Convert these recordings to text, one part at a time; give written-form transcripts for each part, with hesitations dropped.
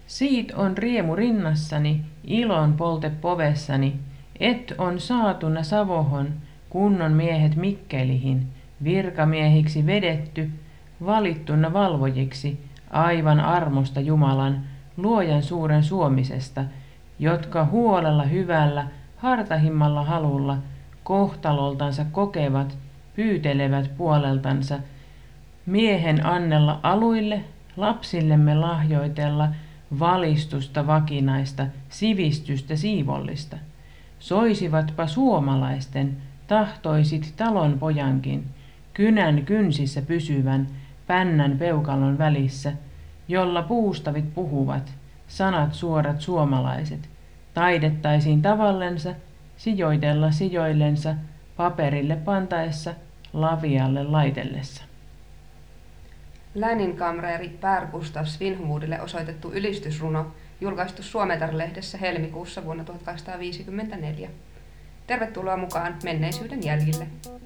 Siit on riemu rinnassani, ilon polte povessani, et on saatuna Savohon, kunnon miehet Mikkelihin, virkamiehiksi vedetty, valittuna valvojiksi, aivan armosta Jumalan, luojan suuren suomisesta, jotka huolella hyvällä, hartahimmalla halulla, kohtaloltansa kokevat, pyytelevät puoleltansa, miehen annella aluille, lapsillemme lahjoitella, valistusta vakinaista, sivistystä siivollista. Soisivatpa suomalaisten, tahtoisit talon pojankin, kynän kynsissä pysyvän, pännän peukalon välissä, jolla puustavit puhuvat, sanat suorat suomalaiset, taidettaisiin tavallensa, sijoitella sijoillensa, paperille pantaessa, lavialle laitellessa. Lääninkamreeri Per Gustav Svinhufvudille osoitettu ylistysruno, julkaistu Suometar-lehdessä helmikuussa vuonna 1854. Tervetuloa mukaan menneisyyden jäljille.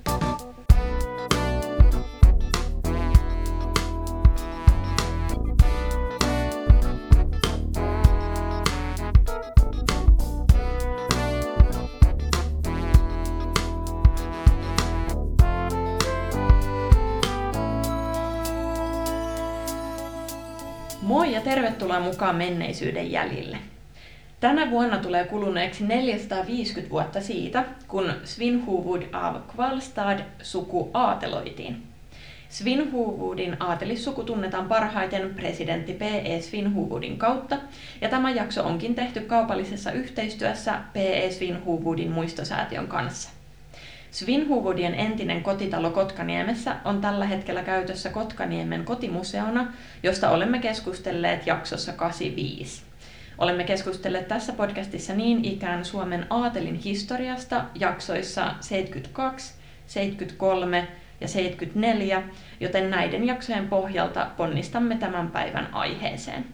Moi ja tervetuloa mukaan menneisyyden jäljille. Tänä vuonna tulee kuluneeksi 450 vuotta siitä, kun Svinhufvud av Kvalstad suku aateloitiin. Svinhufvudin aatelissuku tunnetaan parhaiten presidentti P.E. Svinhufvudin kautta, ja tämä jakso onkin tehty kaupallisessa yhteistyössä P.E. Svinhufvudin muistosäätiön kanssa. Svinhufvudien entinen kotitalo Kotkaniemessä on tällä hetkellä käytössä Kotkaniemen kotimuseona, josta olemme keskustelleet jaksossa 85. Olemme keskustelleet tässä podcastissa niin ikään Suomen aatelin historiasta jaksoissa 72, 73 ja 74, joten näiden jaksojen pohjalta ponnistamme tämän päivän aiheeseen.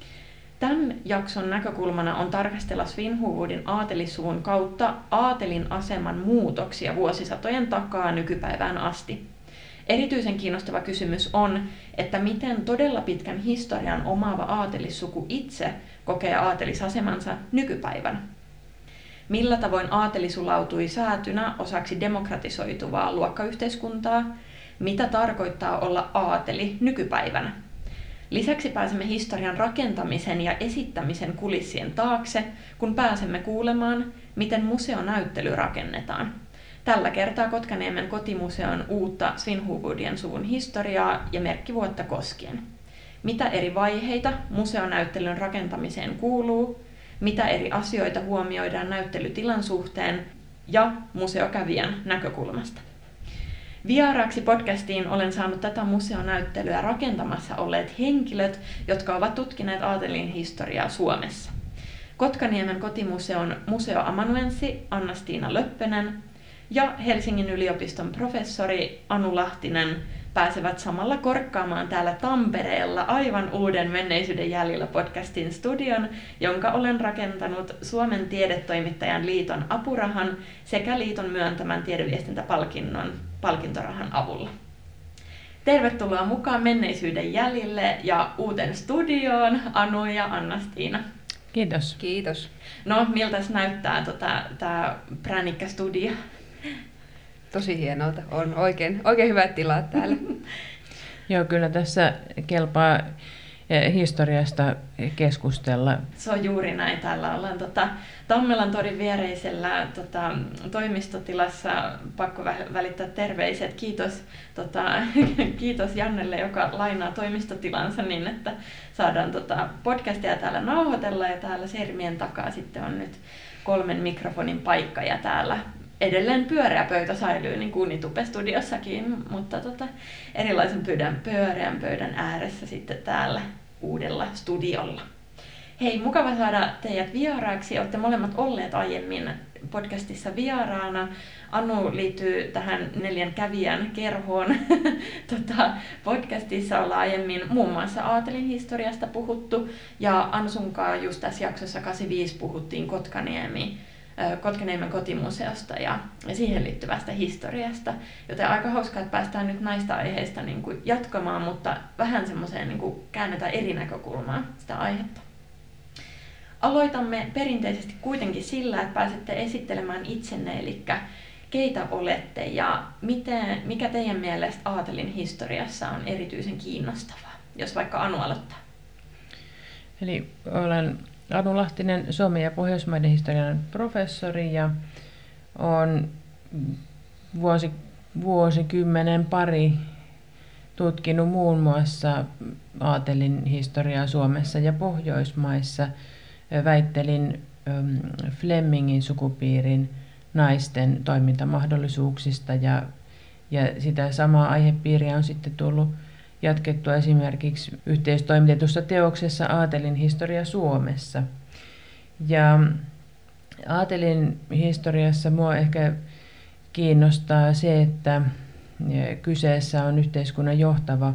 Tämän jakson näkökulmana on tarkastella Svinhufvudin aatelissuvun kautta aatelin aseman muutoksia vuosisatojen takaa nykypäivään asti. Erityisen kiinnostava kysymys on, että miten todella pitkän historian omaava aatelissuku itse kokee aatelisasemansa nykypäivänä. Millä tavoin aateli sulautui säätynä osaksi demokratisoituvaa luokkayhteiskuntaa? Mitä tarkoittaa olla aateli nykypäivänä? Lisäksi pääsemme historian rakentamisen ja esittämisen kulissien taakse, kun pääsemme kuulemaan, miten museonäyttely rakennetaan. Tällä kertaa Kotkaniemen kotimuseon uutta Svinhufvudien suvun historiaa ja merkkivuotta koskien. Mitä eri vaiheita museonäyttelyn rakentamiseen kuuluu, mitä eri asioita huomioidaan näyttelytilan suhteen ja museokävijän näkökulmasta. Vieraaksi podcastiin olen saanut tätä museonäyttelyä rakentamassa olleet henkilöt, jotka ovat tutkineet aatelin historiaa Suomessa. Kotkaniemen kotimuseon museoamanuenssi Anna-Stiina Löppönen ja Helsingin yliopiston professori Anu Lahtinen pääsevät samalla korkkaamaan täällä Tampereella aivan uuden Menneisyyden jäljillä podcastin studion, jonka olen rakentanut Suomen tiedetoimittajan liiton apurahan sekä liiton myöntämän tiedeviestintäpalkinnon palkintorahan avulla. Tervetuloa mukaan Menneisyyden jäljille ja uuteen studioon, Anu ja Anna-Stiina. Kiitos. Kiitos. No, miltäs näyttää tämä prännikkä studio? Tosi hienolta. On oikein hyvät tilat täällä. Joo, kyllä tässä kelpaa historiasta keskustella. Se on juuri näin. Täällä ollaan Tammelan torin viereisellä toimistotilassa. Pakko välittää terveiset. Kiitos Jannelle, joka lainaa toimistotilansa niin, että saadaan podcastia täällä nauhoitella. Ja täällä sermien takaa sitten on nyt 3 mikrofonin paikka ja täällä edelleen pyöreä pöytä säilyy niin kuin Unitupe-studiossakin, mutta erilaisen pyöreän pöydän ääressä sitten täällä uudella studiolla. Hei, mukava saada teidät vieraaksi. Olette molemmat olleet aiemmin podcastissa vieraana. Anu liittyy tähän 4 kävijän kerhoon. Podcastissa ollaan aiemmin muun muassa aatelin historiasta puhuttu, ja Anu sunkaan just tässä jaksossa 85 puhuttiin Kotkaniemen kotimuseosta ja siihen liittyvästä historiasta, joten aika hauskaa, että päästään nyt näistä aiheista niin kuin jatkamaan, mutta vähän semmoiseen niin kuin käännetään eri näkökulmaa sitä aihetta. Aloitamme perinteisesti kuitenkin sillä, että pääsette esittelemään itsenne, eli keitä olette ja mikä teidän mielestä aatelin historiassa on erityisen kiinnostavaa, jos vaikka Anu aloittaa. Eli olen Anu Lahtinen, Suomen ja Pohjoismaiden historian professori ja olen vuosikymmenen pari tutkinut muun muassa aatelin historiaa Suomessa ja Pohjoismaissa. Väittelin Flemingin sukupiirin naisten toimintamahdollisuuksista ja sitä samaa aihepiiriä on sitten tullut jatkettua esimerkiksi yhteistoimitetussa teoksessa Aatelin historia Suomessa. Ja aatelin historiassa mua ehkä kiinnostaa se, että kyseessä on yhteiskunnan johtava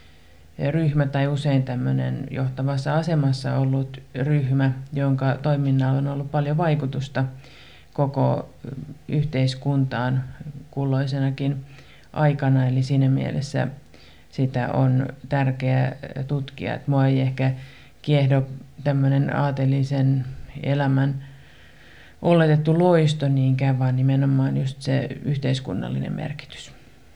ryhmä tai usein tämmöinen johtavassa asemassa ollut ryhmä, jonka toiminnalla on ollut paljon vaikutusta koko yhteiskuntaan kulloisenakin aikana. Eli siinä mielessä sitä on tärkeää tutkia. Että mua ei ehkä kiehdo tämmöinen aatelisen elämän oletettu loisto niinkään, vaan nimenomaan just se yhteiskunnallinen merkitys.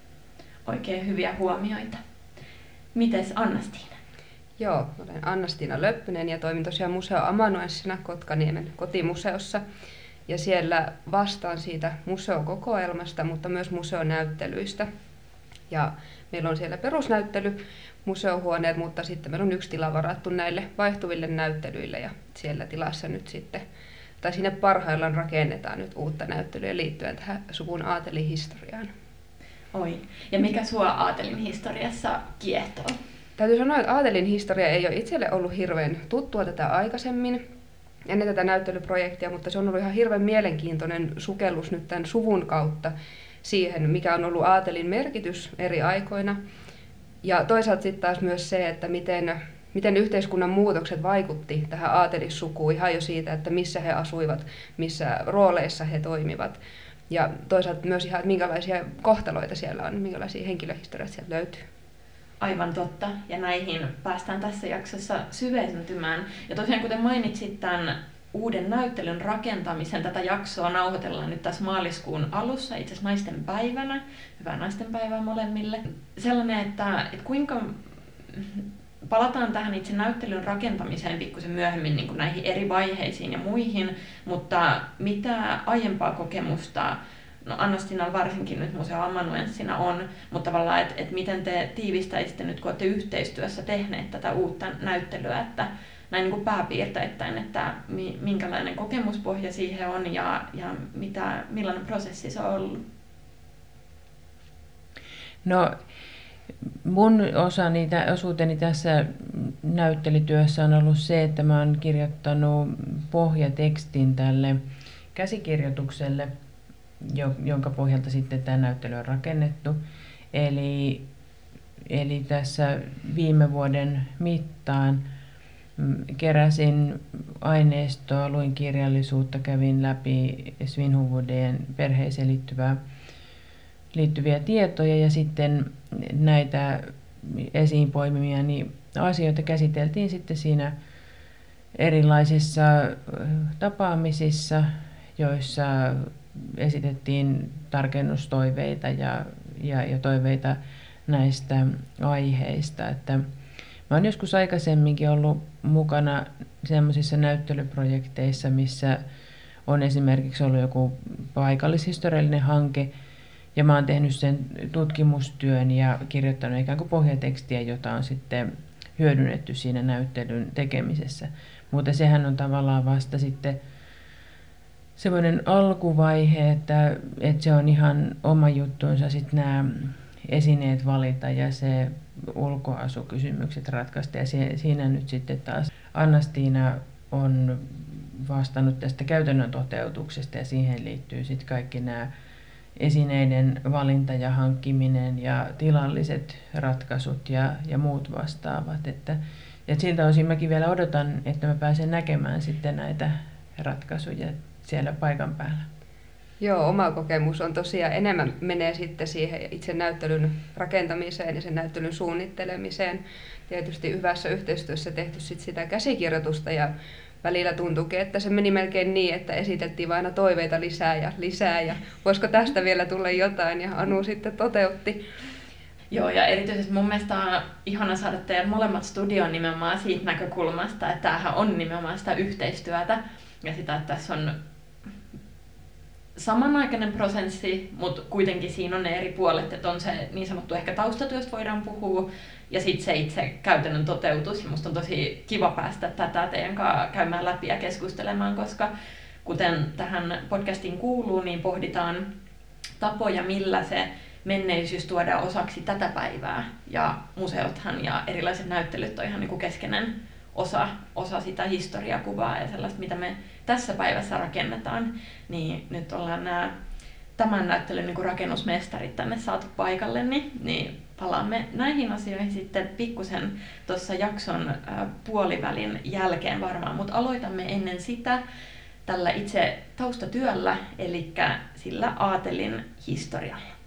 Oikein hyviä huomioita. Mites Anna-Stiina? Joo, olen Anna-Stiina Löppönen ja toimin tosiaan museoamanuenssina Kotkaniemen kotimuseossa. Ja siellä vastaan siitä museokokoelmasta, mutta myös museonäyttelyistä. Ja meillä on siellä perusnäyttely, museohuoneet, mutta sitten meillä on yksi tila varattu näille vaihtuville näyttelyille. Ja siellä tilassa nyt sitten, tai siinä parhaillaan rakennetaan nyt uutta näyttelyä liittyen tähän suvun aatelin historiaan. Oi. Ja mikä sua aatelin historiassa kiehtoo? Täytyy sanoa, että aatelin historia ei ole itselle ollut hirveän tuttua tätä aikaisemmin, ennen tätä näyttelyprojektia, mutta se on ollut ihan hirveän mielenkiintoinen sukellus nyt tämän suvun kautta siihen, mikä on ollut aatelin merkitys eri aikoina. Ja toisaalta sitten taas myös se, että miten yhteiskunnan muutokset vaikutti tähän aatelissukuun ihan jo siitä, että missä he asuivat, missä rooleissa he toimivat. Ja toisaalta myös ihan, että minkälaisia kohtaloita siellä on, minkälaisia henkilöhistorioita sieltä löytyy. Aivan totta, ja näihin päästään tässä jaksossa syventymään. Ja tosiaan kuten mainitsit tämän uuden näyttelyn rakentamisen, tätä jaksoa nauhoitellaan nyt tässä maaliskuun alussa, itse asiassa naisten päivänä. Hyvää naisten päivää molemmille. Sellainen, että kuinka palataan tähän itse näyttelyn rakentamiseen pikkusen myöhemmin niin kuin näihin eri vaiheisiin ja muihin, mutta mitä aiempaa kokemusta, no Anna-Stiinalla varsinkin nyt museoamanuenssina on, mutta tavallaan, että miten te tiivistäisitte nyt, kun olette yhteistyössä tehneet tätä uutta näyttelyä, että näin niin kuin pääpiirteittäin, että minkälainen kokemuspohja siihen on ja millainen prosessi se on ollut? No, mun osuuteni tässä näyttelytyössä on ollut se, että mä oon kirjoittanut pohjatekstin tälle käsikirjoitukselle, jonka pohjalta sitten tämä näyttely on rakennettu. Eli tässä viime vuoden mittaan keräsin aineistoa, luin kirjallisuutta, kävin läpi Svinhufvudien perheeseen liittyviä tietoja ja sitten näitä esiin poimimiani asioita käsiteltiin sitten siinä erilaisissa tapaamisissa, joissa esitettiin tarkennustoiveita ja toiveita näistä aiheista. Että mä oon joskus aikaisemminkin ollut mukana sellaisissa näyttelyprojekteissa, missä on esimerkiksi ollut joku paikallishistoriallinen hanke, ja mä oon tehnyt sen tutkimustyön ja kirjoittanut ikään kuin pohjatekstiä, jota on sitten hyödynnetty siinä näyttelyn tekemisessä. Mutta sehän on tavallaan vasta sitten semmoinen alkuvaihe, että se on ihan oma juttuunsa sitten nämä esineet valita ja se ulkoasukysymykset ratkaista. Ja siinä nyt sitten taas Anna-Stiina on vastannut tästä käytännön toteutuksesta ja siihen liittyy sitten kaikki nämä esineiden valinta ja hankkiminen ja tilalliset ratkaisut ja muut vastaavat. Että siltä osin mäkin vielä odotan, että mä pääsen näkemään sitten näitä ratkaisuja siellä paikan päällä. Joo, oma kokemus on tosiaan enemmän menee sitten siihen itse näyttelyn rakentamiseen ja sen näyttelyn suunnittelemiseen. Tietysti hyvässä yhteistyössä tehty sit sitä käsikirjoitusta ja välillä tuntuukin, että se meni melkein niin, että esiteltiin aina toiveita lisää ja voisiko tästä vielä tulla jotain ja Anu sitten toteutti. Joo, ja erityisesti mun mielestä on ihana saada teidän molemmat studioon nimenomaan siitä näkökulmasta, että tämähän on nimenomaan sitä yhteistyötä ja sitä, että tässä on samanaikainen prosessi, mutta kuitenkin siinä on ne eri puolet, että on se niin sanottu ehkä taustatyöstä voidaan puhua ja sitten se itse käytännön toteutus. Ja musta on tosi kiva päästä tätä teidän kanssa käymään läpi ja keskustelemaan, koska kuten tähän podcastiin kuuluu, niin pohditaan tapoja, millä se menneisyys tuodaan osaksi tätä päivää. Ja museothan ja erilaiset näyttelyt on ihan niin kuin keskeinen osa sitä historiakuvaa ja sellaista, mitä me tässä päivässä rakennetaan. Niin nyt ollaan tämän näyttelyn niin kuin rakennusmestarit tänne saatu paikalle, niin palaamme näihin asioihin sitten pikkusen tuossa jakson puolivälin jälkeen varmaan, mutta aloitamme ennen sitä tällä itse taustatyöllä, eli sillä aatelin historialla.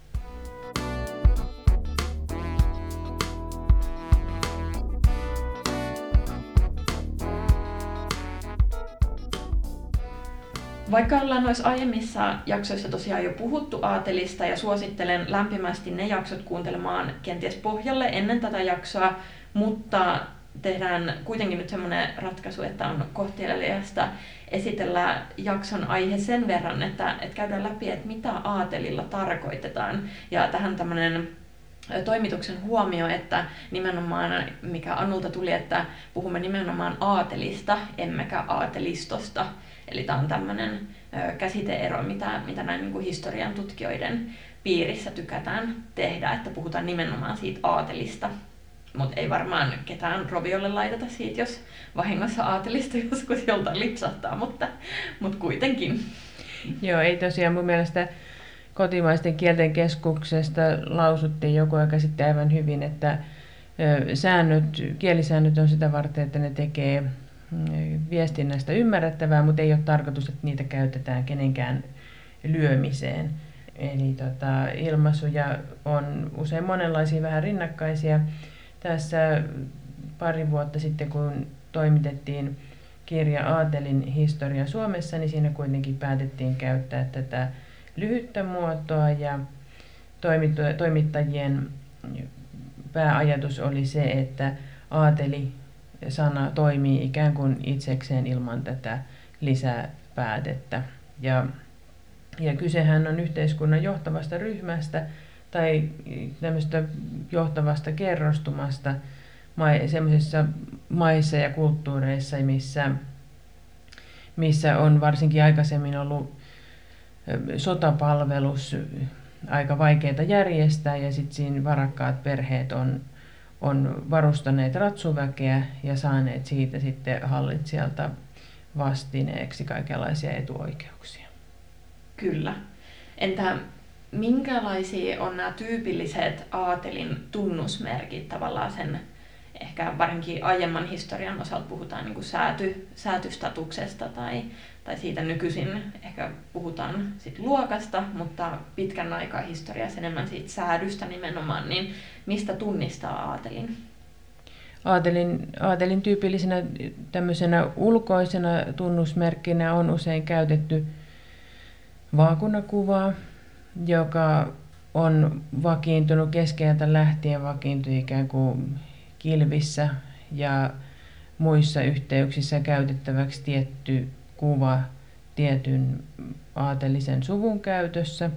Vaikka ollaan noissa aiemmissa jaksoissa tosiaan jo puhuttu aatelista ja suosittelen lämpimästi ne jaksot kuuntelemaan kenties pohjalle ennen tätä jaksoa, mutta tehdään kuitenkin nyt semmoinen ratkaisu, että on kohteliasta esitellä jakson aihe sen verran, että käydään läpi, että mitä aatelilla tarkoitetaan. Ja tähän tämmöinen toimituksen huomio, että nimenomaan, mikä Anulta tuli, että puhumme nimenomaan aatelista, emmekä aatelistosta. Eli tämä on tämmöinen käsite-ero, mitä näin niin kuin historian tutkijoiden piirissä tykätään tehdä, että puhutaan nimenomaan siitä aatelista. Mutta ei varmaan ketään roviolle laiteta siitä, jos vahingossa aatelista joskus joltain lipsahtaa, mutta kuitenkin. Joo, ei tosiaan mun mielestä kotimaisten kielten keskuksesta lausuttiin joku aika sitten aivan hyvin, että kielisäännöt on sitä varten, että ne tekee viestinnästä ymmärrettävää, mutta ei ole tarkoitus, että niitä käytetään kenenkään lyömiseen. Eli ilmaisuja on usein monenlaisia vähän rinnakkaisia. Tässä pari vuotta sitten, kun toimitettiin kirja Aatelin historia Suomessa, niin siinä kuitenkin päätettiin käyttää tätä lyhyttä muotoa ja toimittajien pääajatus oli se, että aateli sana toimii ikään kuin itsekseen ilman tätä lisäpäätettä. Ja kysehän on yhteiskunnan johtavasta ryhmästä tai tämmöistä johtavasta kerrostumasta sellaisissa maissa ja kulttuureissa, missä on varsinkin aikaisemmin ollut sotapalvelus aika vaikeaa järjestää ja sitten siinä varakkaat perheet on varustaneet ratsuväkeä ja saaneet siitä sitten hallitsijalta vastineeksi kaikenlaisia etuoikeuksia. Kyllä. Entä minkälaisia on nämä tyypilliset aatelin tunnusmerkit tavallaan sen, ehkä varsinkin aiemman historian osalta puhutaan niin kuin säätystatuksesta tai siitä nykyisin ehkä puhutaan sit luokasta, mutta pitkän aikaa historiassa enemmän siitä säädystä nimenomaan, niin mistä tunnistaa aatelin? Aatelin tyypillisenä tämmöisenä ulkoisena tunnusmerkkinä on usein käytetty vaakunakuvaa, joka on vakiintunut keskeltä lähtien, vakiintui ikään kuin kilvissä ja muissa yhteyksissä käytettäväksi tietty kuva tietyn aatelisen suvun käytössä.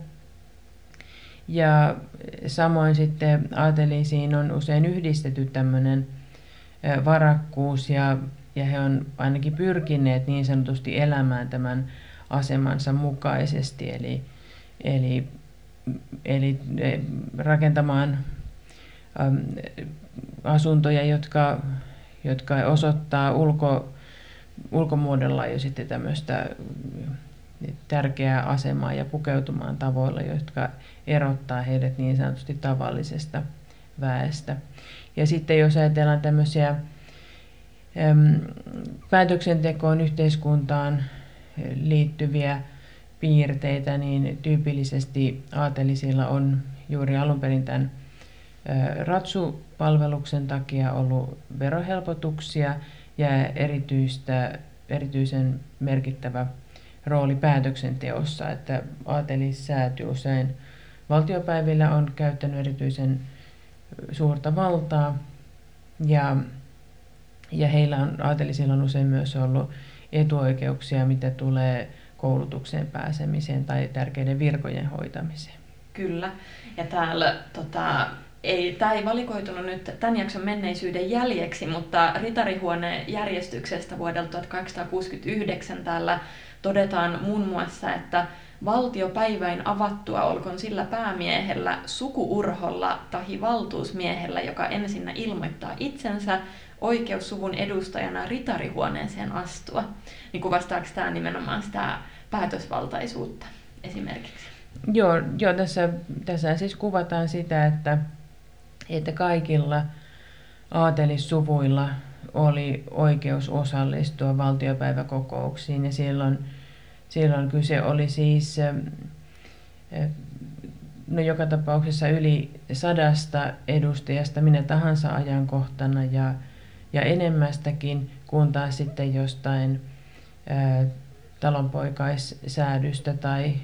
Ja samoin sitten aatelisiin on usein yhdistetty tämmöinen varakkuus ja he on ainakin pyrkineet niin sanotusti elämään tämän asemansa mukaisesti, eli rakentamaan asuntoja, jotka osoittaa ulkomuodolla jo sitten tämmöistä tärkeää asemaa ja pukeutumaan tavoilla, jotka erottaa heidät niin sanotusti tavallisesta väestä. Ja sitten jos ajatellaan tämmöisiä päätöksentekoon, yhteiskuntaan liittyviä piirteitä, niin tyypillisesti aatelisilla on juuri alun perin tämän ratsupalveluksen takia ollut verohelpotuksia ja erityistä erityisen merkittävä rooli päätöksenteossa, että aatelissääty usein valtiopäivillä on käyttänyt erityisen suurta valtaa ja aatelisilla on usein myös ollut etuoikeuksia, mitä tulee koulutukseen pääsemiseen tai tärkeiden virkojen hoitamiseen. Kyllä, ja täällä tämä ei valikoitunut nyt tämän jakson menneisyyden jäljeksi, mutta ritarihuonejärjestyksestä vuodelta 1869 täällä todetaan muun muassa, että valtiopäiväin avattua olkoon sillä päämiehellä, sukuurholla tahi valtuusmiehellä, joka ensinnä ilmoittaa itsensä oikeussuvun edustajana ritarihuoneeseen astua. Niin kuvastaako tämä nimenomaan sitä päätösvaltaisuutta esimerkiksi? Joo, tässä siis kuvataan sitä, että kaikilla aatelissuvuilla oli oikeus osallistua valtiopäiväkokouksiin ja silloin kyse oli siis joka tapauksessa yli 100 edustajasta minä tahansa ajankohtana ja enemmästäkin, kun taas sitten jostain talonpoikaissäädystä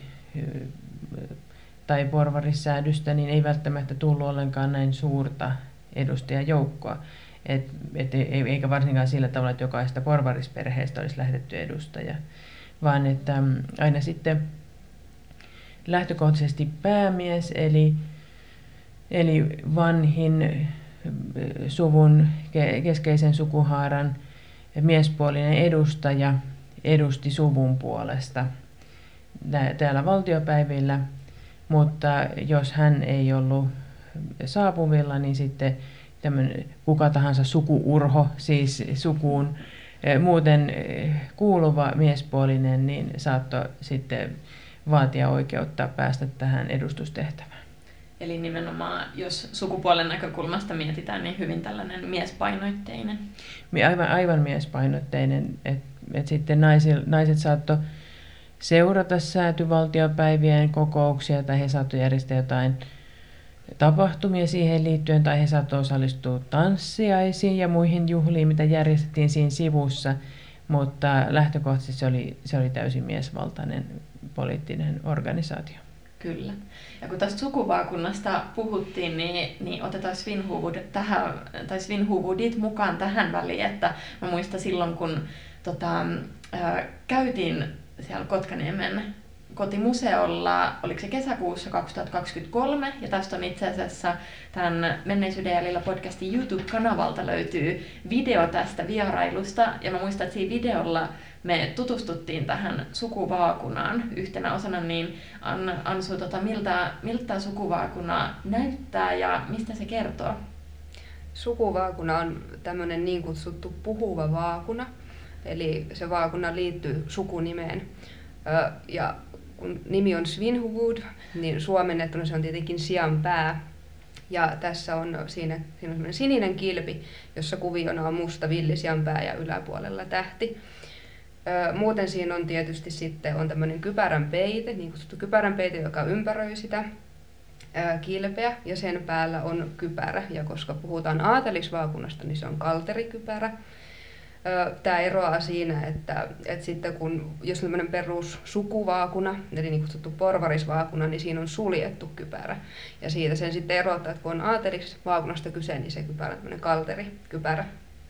tai porvarissäädystä, niin ei välttämättä tullut ollenkaan näin suurta edustajajoukkoa. Eikä varsinkaan sillä tavalla, että jokaista porvarisperheestä olisi lähetetty edustaja, vaan että aina sitten lähtökohtaisesti päämies, eli vanhin suvun keskeisen sukuhaaran miespuolinen edustaja edusti suvun puolesta täällä valtiopäivillä, mutta jos hän ei ollut saapuvilla, niin sitten kuka tahansa sukuurho, siis sukuun muuten kuuluva miespuolinen, niin saattoi sitten vaatia oikeutta päästä tähän edustustehtävään. Eli nimenomaan, jos sukupuolen näkökulmasta mietitään, niin hyvin tällainen miespainotteinen. Aivan miespainotteinen, että sitten naiset saattoi seurata säätyvaltiopäivien kokouksia tai he saattoivat järjestää jotain tapahtumia siihen liittyen tai he saattoivat osallistua tanssiaisiin ja muihin juhliin, mitä järjestettiin siinä sivussa, mutta lähtökohtaisesti se oli täysin miesvaltainen poliittinen organisaatio. Kyllä. Ja kun tästä sukuvaakunnasta puhuttiin, niin otetaan Svinhuvudit mukaan tähän väliin, että mä muistan silloin, kun käytiin siellä Kotkaniemen kotimuseolla, oliko se kesäkuussa 2023, ja tästä on itse asiassa tämän Menneisyyden jäljellä podcastin YouTube-kanavalta löytyy video tästä vierailusta, ja mä muistan, että siinä videolla me tutustuttiin tähän sukuvaakunaan yhtenä osana, niin Ansu, miltä tämä sukuvaakuna näyttää ja mistä se kertoo? Sukuvaakuna on tämmöinen niin kutsuttu puhuva vaakuna, eli se vaakuna liittyy sukunimeen. Ja kun nimi on Svinhuvud, niin suomennettuna se on tietenkin sian pää. Ja tässä siinä on semmoinen sininen kilpi, jossa kuviona on musta villisian pää ja yläpuolella tähti. Muuten siinä on tietysti sitten on tämmöinen kypärän peite, niin kutsuttu kypärän peite, joka ympäröi sitä kilpeä, ja sen päällä on kypärä. Ja koska puhutaan aatelisvaakunasta, niin se on kalterikypärä. Tämä eroaa siinä, että sitten jos on tämmöinen perusssukuvaakuna, eli niin kutsuttu porvarisvaakuna, niin siinä on suljettu kypärä. Ja siitä sen sitten erottaa, että kun on aatelisvaakunasta kyse, niin se kypärä on tämmöinen kalterikypärä.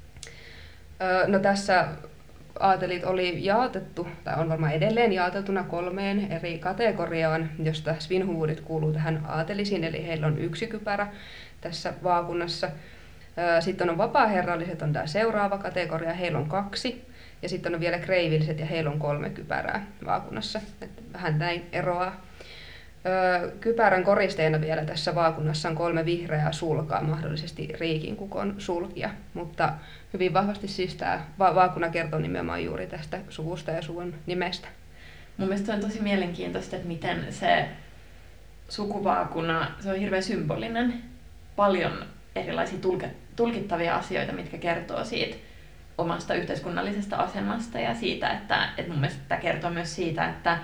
No tässä aatelit oli jaotettu, tai on varmaan edelleen jaoteltuna 3 eri kategoriaan, josta Svinhuvudit kuuluu tähän aatelisiin, eli heillä on 1 kypärä tässä vaakunassa. Sitten on vapaaherralliset, on tämä seuraava kategoria, heillä on 2. Ja sitten on vielä kreivilliset ja heillä on 3 kypärää vaakunassa. Että vähän näin eroaa. Kypärän koristeena vielä tässä vaakunnassa on 3 vihreää sulkaa, mahdollisesti riikinkukon sulkia. Mutta hyvin vahvasti siis tämä vaakuna kertoo nimenomaan juuri tästä suvusta ja suvun nimestä. Mun mielestä on tosi mielenkiintoista, että miten se sukuvaakuna, se on hirveän symbolinen. Paljon erilaisia tulkittavia asioita, mitkä kertoo siitä omasta yhteiskunnallisesta asemasta ja siitä, että mun mielestä tämä kertoo myös siitä, että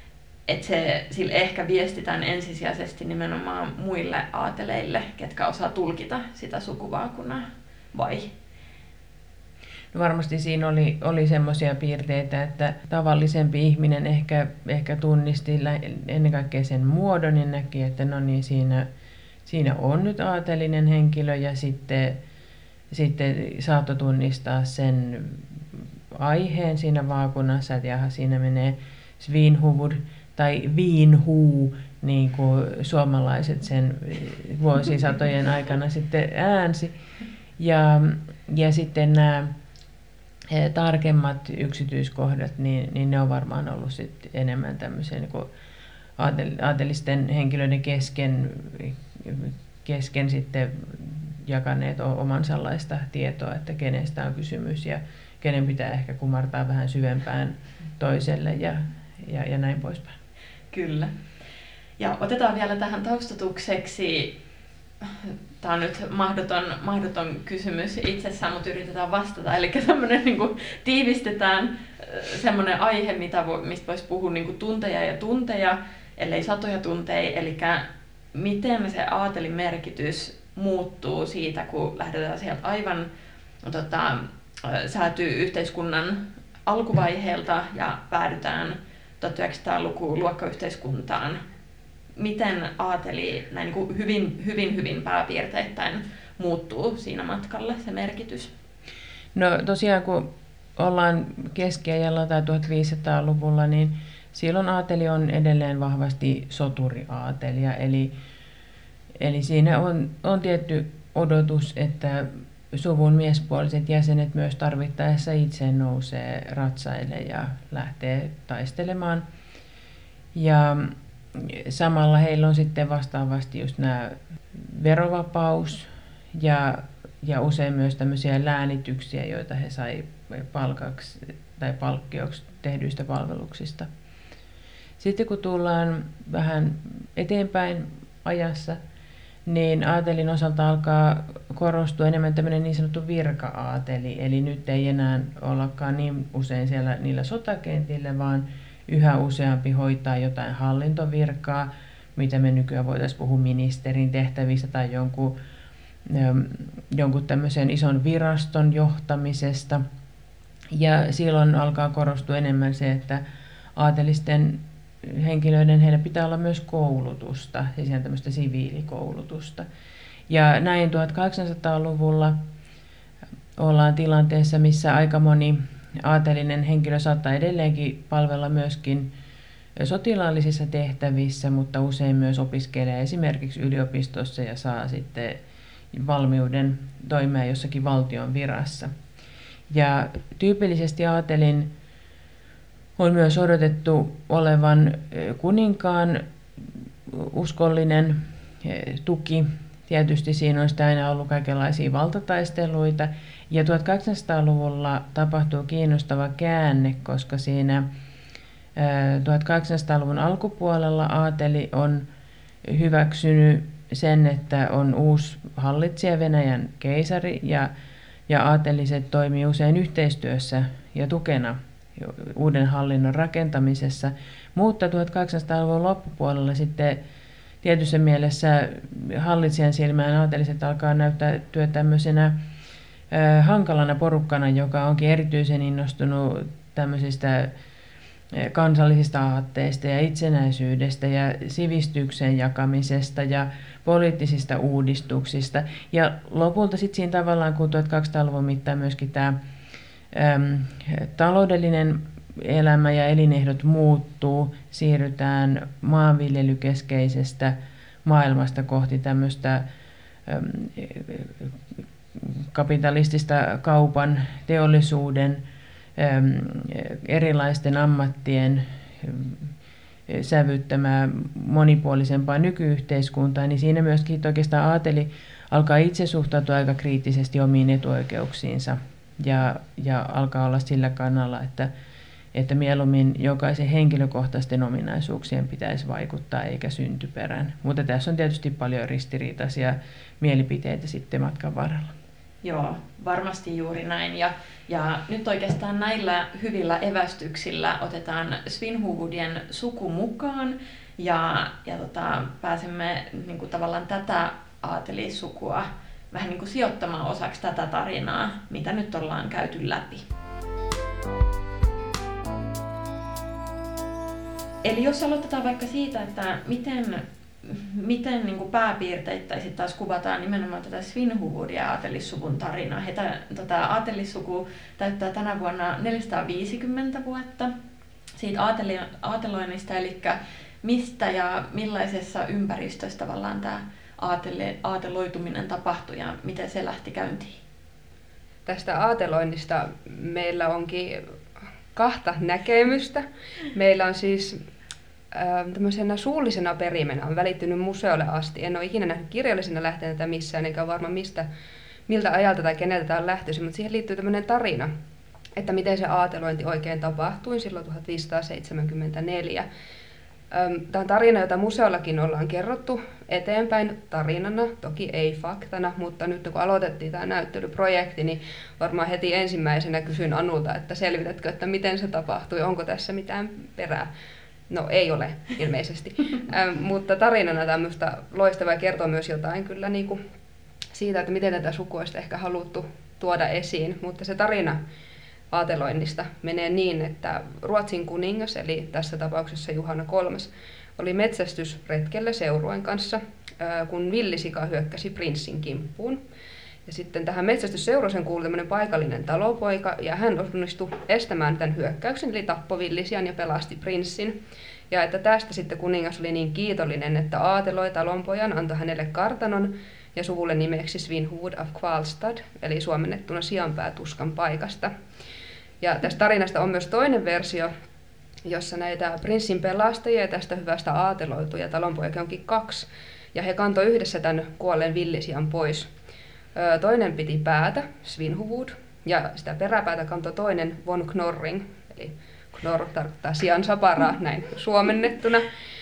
sillä ehkä viestitään ensisijaisesti nimenomaan muille aateleille, ketkä osaa tulkita sitä sukuvaakunaa, vai? Varmasti siinä oli semmoisia piirteitä, että tavallisempi ihminen ehkä tunnisti ennen kaikkea sen muodon ja näki, että no niin, siinä on nyt aatelinen henkilö, ja sitten saattoi tunnistaa sen aiheen siinä vaakunassa, että jaha, siinä menee Svinhuvud tai Viinhuu, niin kuin suomalaiset sen vuosisatojen aikana sitten äänsi. Ja sitten nämä tarkemmat yksityiskohdat, niin ne on varmaan ollut sitten enemmän tämmöisiä niin kuin aatelisten henkilöiden kesken sitten jakaneet omansallaista tietoa, että kenestä on kysymys ja kenen pitää ehkä kumartaa vähän syvempään toiselle ja näin poispäin. Kyllä. Ja otetaan vielä tähän taustatukseksi, tämä on nyt mahdoton kysymys itsessään, mutta yritetään vastata. Eli tämmöinen niin kuin tiivistetään semmoinen aihe, mistä voisi puhua niin kuin tunteja ja tunteja, ellei satoja tunteja. Eli miten se aatelin merkitys muuttuu siitä, kun lähdetään sieltä aivan säätyy yhteiskunnan alkuvaiheelta ja päädytään 1900-luvun luokkayhteiskuntaan. Miten aateli näin niin kuin hyvin pääpiirteittäin muuttuu siinä matkalla, se merkitys? No tosiaan, kun ollaan keskiajalla tai 1500-luvulla, niin silloin aateli on edelleen vahvasti soturiaatelia. Eli siinä on tietty odotus, että suvun miespuoliset jäsenet myös tarvittaessa itse nousee ratsaille ja lähtee taistelemaan. Ja samalla heillä on sitten vastaavasti just nämä verovapaus ja usein myös tämmöisiä läänityksiä, joita he sai palkaksi tai palkkioksi tehdyistä palveluksista. Sitten kun tullaan vähän eteenpäin ajassa, niin aatelin osalta alkaa korostua enemmän tämmöinen niin sanottu virka-aateli. Eli nyt ei enää ollakaan niin usein siellä niillä sotakentillä, vaan yhä useampi hoitaa jotain hallintovirkaa, mitä me nykyään voitaisiin puhua ministerin tehtävistä tai jonkun tämmöisen ison viraston johtamisesta. Ja silloin alkaa korostua enemmän se, että aatelisten henkilöiden, heillä pitää olla myös koulutusta, siis ihan tämmöistä siviilikoulutusta. Ja näin 1800-luvulla ollaan tilanteessa, missä aika moni aatelinen henkilö saattaa edelleenkin palvella myöskin sotilaallisissa tehtävissä, mutta usein myös opiskelee esimerkiksi yliopistossa ja saa sitten valmiuden toimia jossakin valtion virassa. Ja tyypillisesti aatelin on myös odotettu olevan kuninkaan uskollinen tuki. Tietysti siinä on aina ollut kaikenlaisia valtataisteluita. Ja 1800-luvulla tapahtuu kiinnostava käänne, koska siinä 1800-luvun alkupuolella aateli on hyväksynyt sen, että on uusi hallitsija, Venäjän keisari, ja aateliset toimii usein yhteistyössä ja tukena uuden hallinnon rakentamisessa. Mutta 1800-luvun loppupuolella sitten tietyssä mielessä hallitsijan silmään aateliset alkaa näyttäytyä tämmöisenä hankalana porukkana, joka onkin erityisen innostunut tämmöisistä kansallisista aatteista ja itsenäisyydestä ja sivistyksen jakamisesta ja poliittisista uudistuksista. Ja lopulta sitten siinä tavallaan, kun 1200-luvun mittaan myöskin tämä taloudellinen elämä ja elinehdot muuttuu, siirrytään maanviljelykeskeisestä maailmasta kohti tämmöistä kapitalistista kaupan, teollisuuden, erilaisten ammattien sävyttämää monipuolisempaa nykyyhteiskuntaa, niin siinä myöskin oikeastaan aateli alkaa itse suhtautua aika kriittisesti omiin etuoikeuksiinsa ja alkaa olla sillä kannalla, että mieluummin jokaisen henkilökohtaisten ominaisuuksien pitäisi vaikuttaa eikä syntyperän. Mutta tässä on tietysti paljon ristiriitaisia mielipiteitä sitten matkan varrella. Joo, varmasti juuri näin. Ja nyt oikeastaan näillä hyvillä evästyksillä otetaan Svinhuvudien suku mukaan ja pääsemme niin kuin tavallaan tätä aatelisukua vähän niin kuin sijoittamaan osaksi tätä tarinaa, mitä nyt ollaan käyty läpi. Eli jos aloitetaan vaikka siitä, että miten niin kuin pääpiirteittäin taas kuvataan nimenomaan tätä Svinhuvudin ja aatelissuvun tarinaa. Aatelissuku täyttää tänä vuonna 450 vuotta siitä aateloinnista, eli mistä ja millaisessa ympäristössä tavallaan tämä aateloituminen tapahtui ja miten se lähti käyntiin? Tästä aateloinnista meillä onkin kahta näkemystä. Meillä on siis tämmöisenä suullisena perimänä on välittynyt museolle asti. En ole ikinä nähnyt kirjallisena lähteenä missään, enkä varma miltä ajalta tai keneltä tämä on lähtöisin, mutta siihen liittyy tämmöinen tarina, että miten se aatelointi oikein tapahtui silloin 1574. Tämä on tarina, jota museollakin ollaan kerrottu eteenpäin tarinana, toki ei faktana, mutta nyt kun aloitettiin tämä näyttelyprojekti, niin varmaan heti ensimmäisenä kysyn Anulta, että selvitätkö, että miten se tapahtui, onko tässä mitään perää. No ei ole ilmeisesti, mutta tarinana tämmöistä loistavaa kertoo myös jotain kyllä niin kuin siitä, että miten tätä sukua olisi ehkä haluttu tuoda esiin, mutta se tarina aateloinnista menee niin, että Ruotsin kuningas, eli tässä tapauksessa Juhana III, oli metsästysretkellä seurueen kanssa, kun villisika hyökkäsi prinssin kimppuun. Ja sitten tähän metsästysseurueeseen kuului tämmöinen paikallinen talopoika, ja hän onnistui estämään tämän hyökkäyksen, eli tappoi villisian ja pelasti prinssin. Ja että tästä sitten kuningas oli niin kiitollinen, että aateloi talonpojan, antoi hänelle kartanon ja suvulle nimeksi Svinhuvud af Kvalstad, eli suomennettuna sianpää tuskan paikasta. Ja tästä tarinasta on myös toinen versio, jossa näitä prinssin pelastajia ja tästä hyvästä aateloituja talonpoikia onkin 2, ja he kantoi yhdessä tämän kuolleen villisian pois. Toinen piti päätä, Svinhuvud, ja sitä peräpäätä kantoi toinen von Knorring, eli Knorr tarkoittaa sian saparaa näin suomennettuna.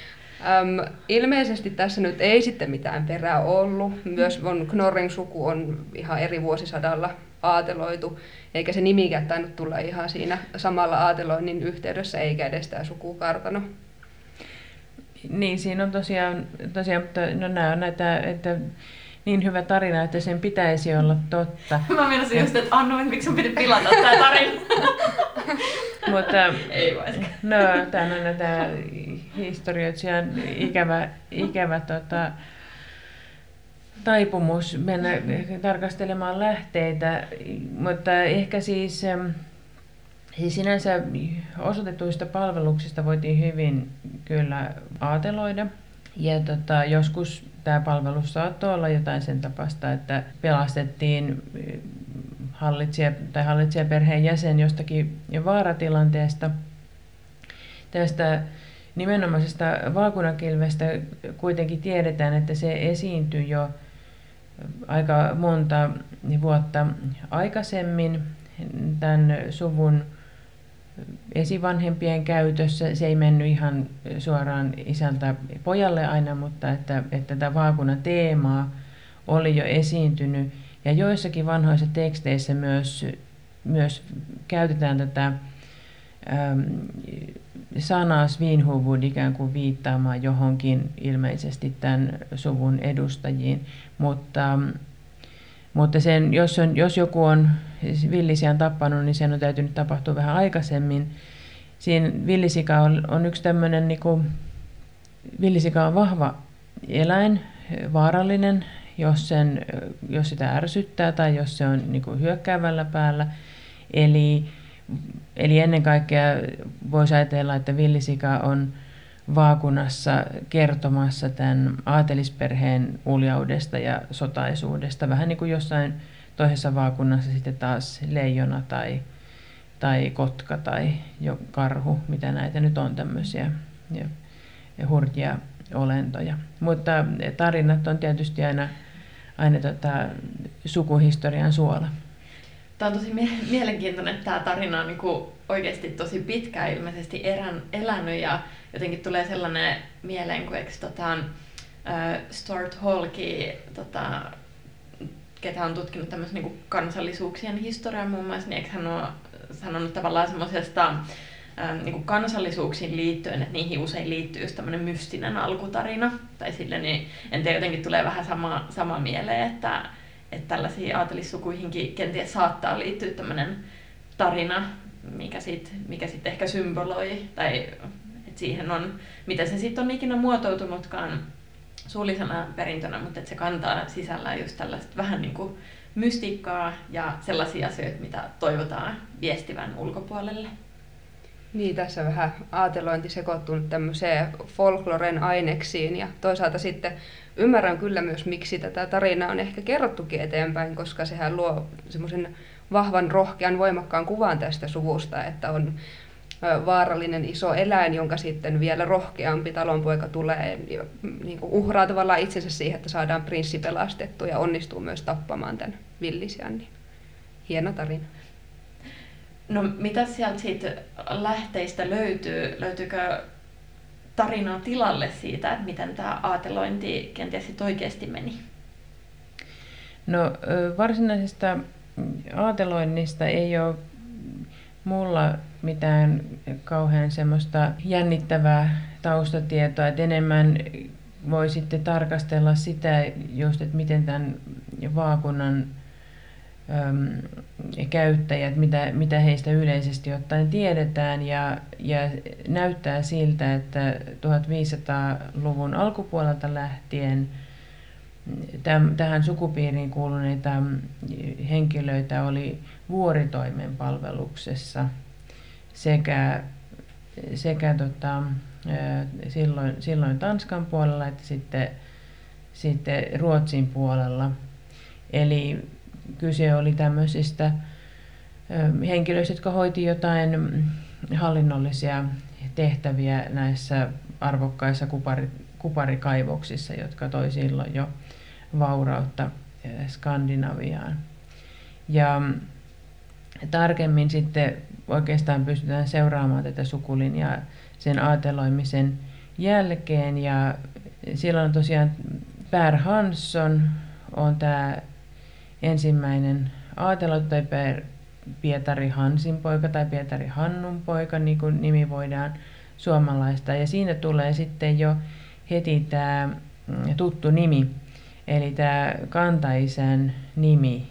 Ilmeisesti tässä nyt ei sitten mitään perää ollut. Myös von Knorring suku on ihan eri vuosisadalla aateloitu, eikä se nimikään tainnut tulla ihan siinä samalla aateloinnin yhteydessä, eikä edes tämä sukukartano. Niin, siinä on tosiaan mutta no nämä on näitä, että niin hyvä tarina, että sen pitäisi olla totta. Mä meinasin just, että Annu, miksi sun piti pilata tää tarina? Mutta ei vaikka. No, tämä on näitä historioitsijan ikävä taipumus mennä tarkastelemaan lähteitä, mutta ehkä siis sinänsä osoitetuista palveluksista voitiin hyvin kyllä aateloida. Ja joskus tämä palvelus saattoi olla jotain sen tapasta, että pelastettiin hallitsijaperheen jäsen jostakin vaaratilanteesta. Tästä nimenomaisesta vaakunakilvestä kuitenkin tiedetään, että se esiintyi jo aika monta vuotta aikaisemmin tämän suvun esivanhempien käytössä. Se ei mennyt ihan suoraan isältä pojalle aina, mutta että tämä vaakunateemaa oli jo esiintynyt. Ja joissakin vanhoissa teksteissä myös käytetään tätä sanaa Svinhuvud ikään kuin viittaamaan johonkin ilmeisesti tämän suvun edustajiin. Mutta jos joku on villisian tappanut, niin sen on täytynyt tapahtua vähän aikaisemmin. Siinä villisika on yksi tämmöinen, villisika on vahva eläin, vaarallinen, jos sitä ärsyttää tai jos se on hyökkäävällä päällä. Eli ennen kaikkea voisi ajatella, että villisika on vaakunassa kertomassa tämän aatelisperheen uljaudesta ja sotaisuudesta. Vähän niin kuin jossain toisessa vaakunnassa sitten taas leijona tai kotka tai karhu, mitä näitä nyt on tämmöisiä hurjia olentoja. Mutta tarinat on tietysti aina sukuhistorian suola. Tämä on tosi mielenkiintoinen, että tämä tarina on niin oikeasti tosi pitkään ilmeisesti elänyt ja jotenkin tulee sellainen mieleen, kun Stuart Hallkin, ketä on tutkinut tämmöisen niin kansallisuuksien historiaa muun muassa, niin eikö hän ole sanonut tavallaan semmoisesta niin kansallisuuksiin liittyen, että niihin usein liittyy just tämmöinen mystinen alkutarina. Tai sille, niin en tiedä, jotenkin tulee vähän sama mieleen, että tällaisiin aatelissukuihinkin kenties saattaa liittyä tämmöinen tarina, mikä sit ehkä symboloi, tai että siihen on, miten se sitten on ikinä muotoutunutkaan suullisena perintönä, mutta että se kantaa sisällään just tällaista vähän niin kuin mystiikkaa ja sellaisia asioita, mitä toivotaan viestivän ulkopuolelle. Niin, tässä vähän aatelointi sekoittunut tämmöiseen folkloren aineksiin ja toisaalta sitten ymmärrän kyllä myös, miksi tätä tarinaa on ehkä kerrottukin eteenpäin, koska sehän luo semmoisen vahvan, rohkean, voimakkaan kuvan tästä suvusta, että on vaarallinen iso eläin, jonka sitten vielä rohkeampi talonpoika tulee ja niin kuin uhraa tavallaan itsensä siihen, että saadaan prinssi pelastettua ja onnistuu myös tappamaan tämän villisian. Niin hieno tarina. No mitä sieltä siitä lähteistä löytyy? Löytyykö tarinaa tilalle siitä, että miten tämä aatelointi kenties sit oikeasti meni? No varsinaisesta aateloinnista ei ole mulla mitään kauhean semmoista jännittävää taustatietoa, että enemmän voi sitten tarkastella sitä just, että miten tämän vaakunnan käyttäjät, mitä heistä yleisesti ottaen tiedetään ja näyttää siltä, että 1500-luvun alkupuolelta lähtien tähän sukupiiriin kuuluneita henkilöitä oli vuoritoimen palveluksessa sekä silloin Tanskan puolella että sitten Ruotsin puolella. Eli kyse oli tämmöisistä henkilöistä, jotka hoiti jotain hallinnollisia tehtäviä näissä arvokkaissa kuparikaivoksissa, jotka toi silloin jo vaurautta Skandinaviaan. Ja tarkemmin sitten oikeastaan pystytään seuraamaan tätä sukulinjaa sen aateloimisen jälkeen. Ja silloin tosiaan Per Hansson on tämä ensimmäinen aateloitu tai Pietari Hansin poika tai Pietari Hannun poika, niin kuin nimi voidaan suomalaista. Ja siinä tulee sitten jo heti tämä tuttu nimi, eli tämä kantaisän nimi,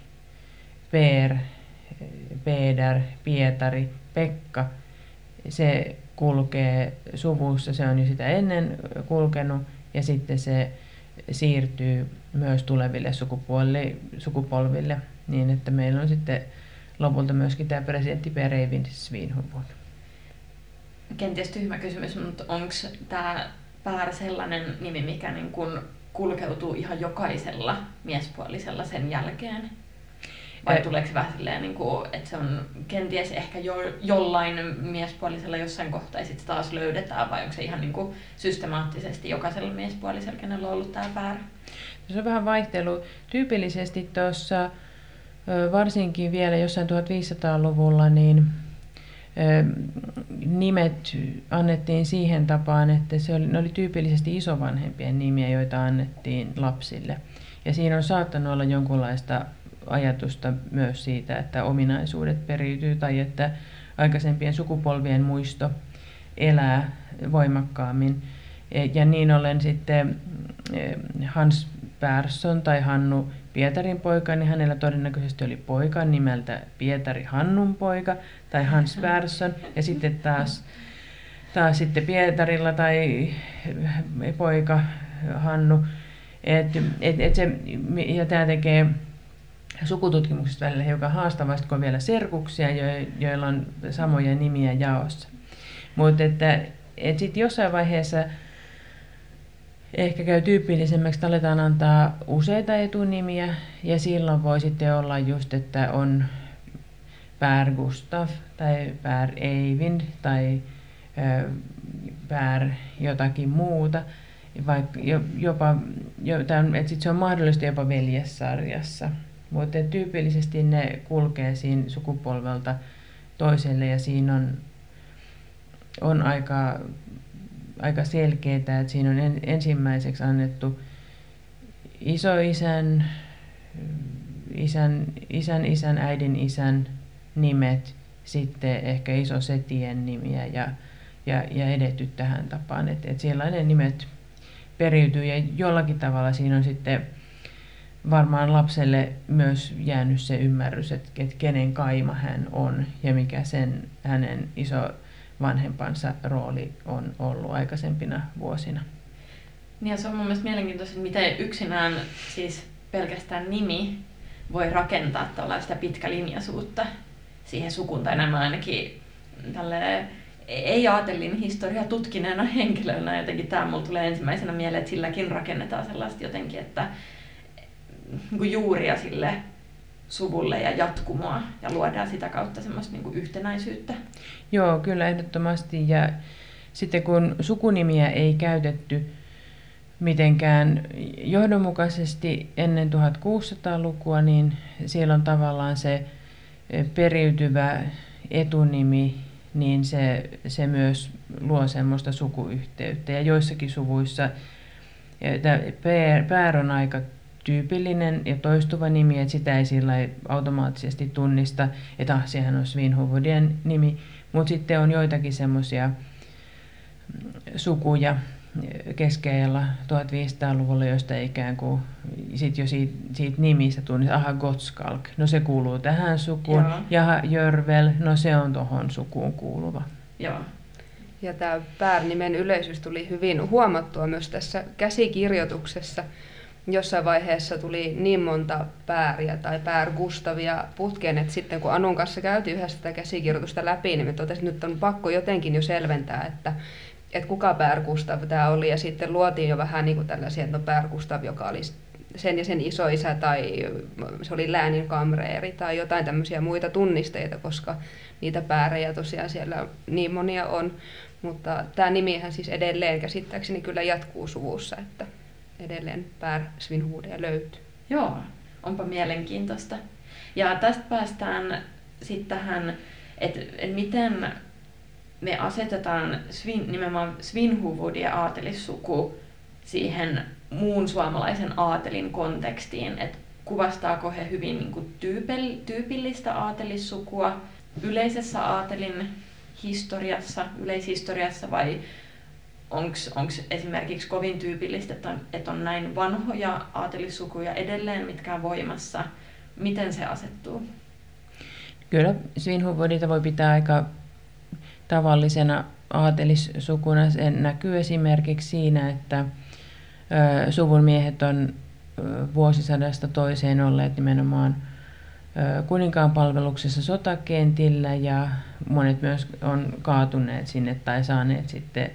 Peder, Pietari, Pekka. Se kulkee suvussa, se on jo sitä ennen kulkenut ja sitten se siirtyy myös tuleville sukupolville niin, että meillä on sitten lopulta myöskin tämä presidentti Per Eivind Svinhufvud. Kenties tyhmä kysymys, mutta onko tämä Per sellainen nimi, mikä niin kun kulkeutuu ihan jokaisella miespuolisella sen jälkeen? Vai tuleeko se vähän silleen, niin kuin, että se on kenties ehkä jollain miespuolisella jossain kohtaa ja sitten taas löydetään, vai onko se ihan niin kuin systemaattisesti jokaisella miespuolisella, kenellä on ollut tämä Per? Se on vähän vaihtelu. Tyypillisesti tuossa varsinkin vielä jossain 1500-luvulla niin nimet annettiin siihen tapaan, että ne oli tyypillisesti isovanhempien nimiä, joita annettiin lapsille. Ja siinä on saattanut olla jonkunlaista ajatusta myös siitä, että ominaisuudet periytyy tai että aikaisempien sukupolvien muisto elää voimakkaammin. Ja niin ollen sitten Hans Persson tai Hannu Pietarin poika, niin hänellä todennäköisesti oli poika nimeltä Pietari Hannun poika tai Hans Persson ja sitten taas sitten Pietarilla tai poika Hannu. Ja tämä tekee sukututkimuksesta välillä hiukan haastavasti, kun on vielä serkuksia, joilla on samoja nimiä jaossa. Mutta että sitten jossain vaiheessa ehkä käy tyypillisemmäksi, että aletaan antaa useita etunimiä ja silloin voi sitten olla just, että on Per Gustaf tai Per Eivind tai Per jotakin muuta. Sitten se on mahdollista jopa veljessarjassa. Mutta tyypillisesti ne kulkee siinä sukupolvelta toiselle ja siinä on aika selkeää, että siinä on ensimmäiseksi annettu isoisän, isän, äidin isän nimet, sitten ehkä isosetien nimiä ja edetty tähän tapaan. Että sellainen nimet periytyy ja jollakin tavalla siinä on sitten varmaan lapselle myös jäänyt se ymmärrys, että kenen kaima hän on ja mikä sen hänen isovanhempansa rooli on ollut aikaisempina vuosina. Niin ja se on mun mielestä mielenkiintoista, miten yksinään siis pelkästään nimi voi rakentaa tällaista pitkälinjaisuutta siihen sukuun, tai nämä ainakin tälle ei-aatelin historiaa tutkineena henkilönä jotenkin tämä mulla tulee ensimmäisenä mieleen, että silläkin rakennetaan sellaista jotenkin, että juuria sille suvulle ja jatkumoa ja luodaan sitä kautta semmoista yhtenäisyyttä. Joo, kyllä ehdottomasti. Ja sitten kun sukunimiä ei käytetty mitenkään johdonmukaisesti ennen 1600-lukua, niin siellä on tavallaan se periytyvä etunimi, niin se myös luo semmoista sukuyhteyttä. Ja joissakin suvuissa Pär on aika tyypillinen ja toistuva nimi, että sitä ei sillä automaattisesti tunnista, että sehän on Svinhuvudien nimi, mutta sitten on joitakin semmoisia sukuja keskiajalla 1500-luvulla, joista ikään kuin sit jo siitä nimistä tunnista, Gottskalk, no se kuuluu tähän sukuun, ja Jörvel, no se on tohon sukuun kuuluva. Joo. Ja tämä Pär-nimen yleisyys tuli hyvin huomattua myös tässä käsikirjoituksessa. Jossain vaiheessa tuli niin monta Pääriä tai Pär Gustavia putkeen, että sitten kun Anun kanssa käytiin yhdessä tätä käsikirjoitusta läpi, niin me totesin, että nyt on pakko jotenkin jo selventää, että kuka Pär Gustav tämä oli. Ja sitten luotiin jo vähän niin kuin tällaisia, että no Pär Gustav, joka oli sen ja sen isoisä, tai se oli läänin kamreeri, tai jotain tämmöisiä muita tunnisteita, koska niitä Päärejä tosiaan siellä niin monia on. Mutta tämä nimihän siis edelleen käsittääkseni kyllä jatkuu suvussa, että edelleen Pär Svinhuvudia löytyy. Joo, onpa mielenkiintoista. Ja tästä päästään sitten tähän, että miten me asetetaan nimenomaan Svinhuvud ja aatelissuku siihen muun suomalaisen aatelin kontekstiin, että kuvastaako he hyvin niin kuin tyypillistä aatelissukua yleisessä aatelin yleishistoriassa vai onko esimerkiksi kovin tyypillistä, että on näin vanhoja aatelissukuja edelleen, mitkä on voimassa? Miten se asettuu? Kyllä Svinhuvudita voi pitää aika tavallisena aatelissukuna. Se näkyy esimerkiksi siinä, että suvun miehet on vuosisadasta toiseen olleet nimenomaan kuninkaan palveluksessa sotakentillä ja monet myös on kaatuneet sinne tai saaneet sitten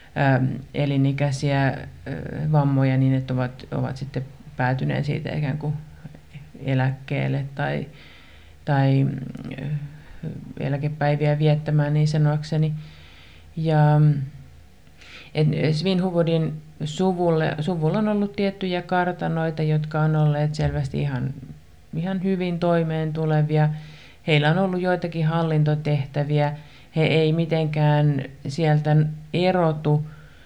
elinikäisiä vammoja niin, että ovat sitten päätyneet siitä ikään kuin eläkkeelle tai eläkepäiviä viettämään niin sanoakseni. Ja Svinhuvudin suvulla on ollut tiettyjä kartanoita, jotka on olleet selvästi ihan hyvin toimeen tulevia. Heillä on ollut joitakin hallintotehtäviä. He ei mitenkään sieltä erotu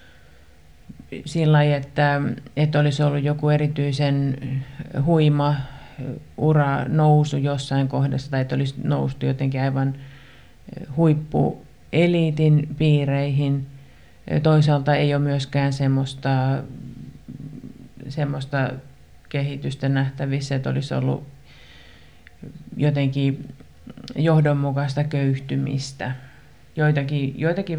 sillä lailla, että olisi ollut joku erityisen huima ura nousu jossain kohdassa tai että olisi noustu jotenkin aivan huippueliitin piireihin. Toisaalta ei ole myöskään semmoista kehitystä nähtävissä, että olisi ollut jotenkin johdonmukaista köyhtymistä. Joitakin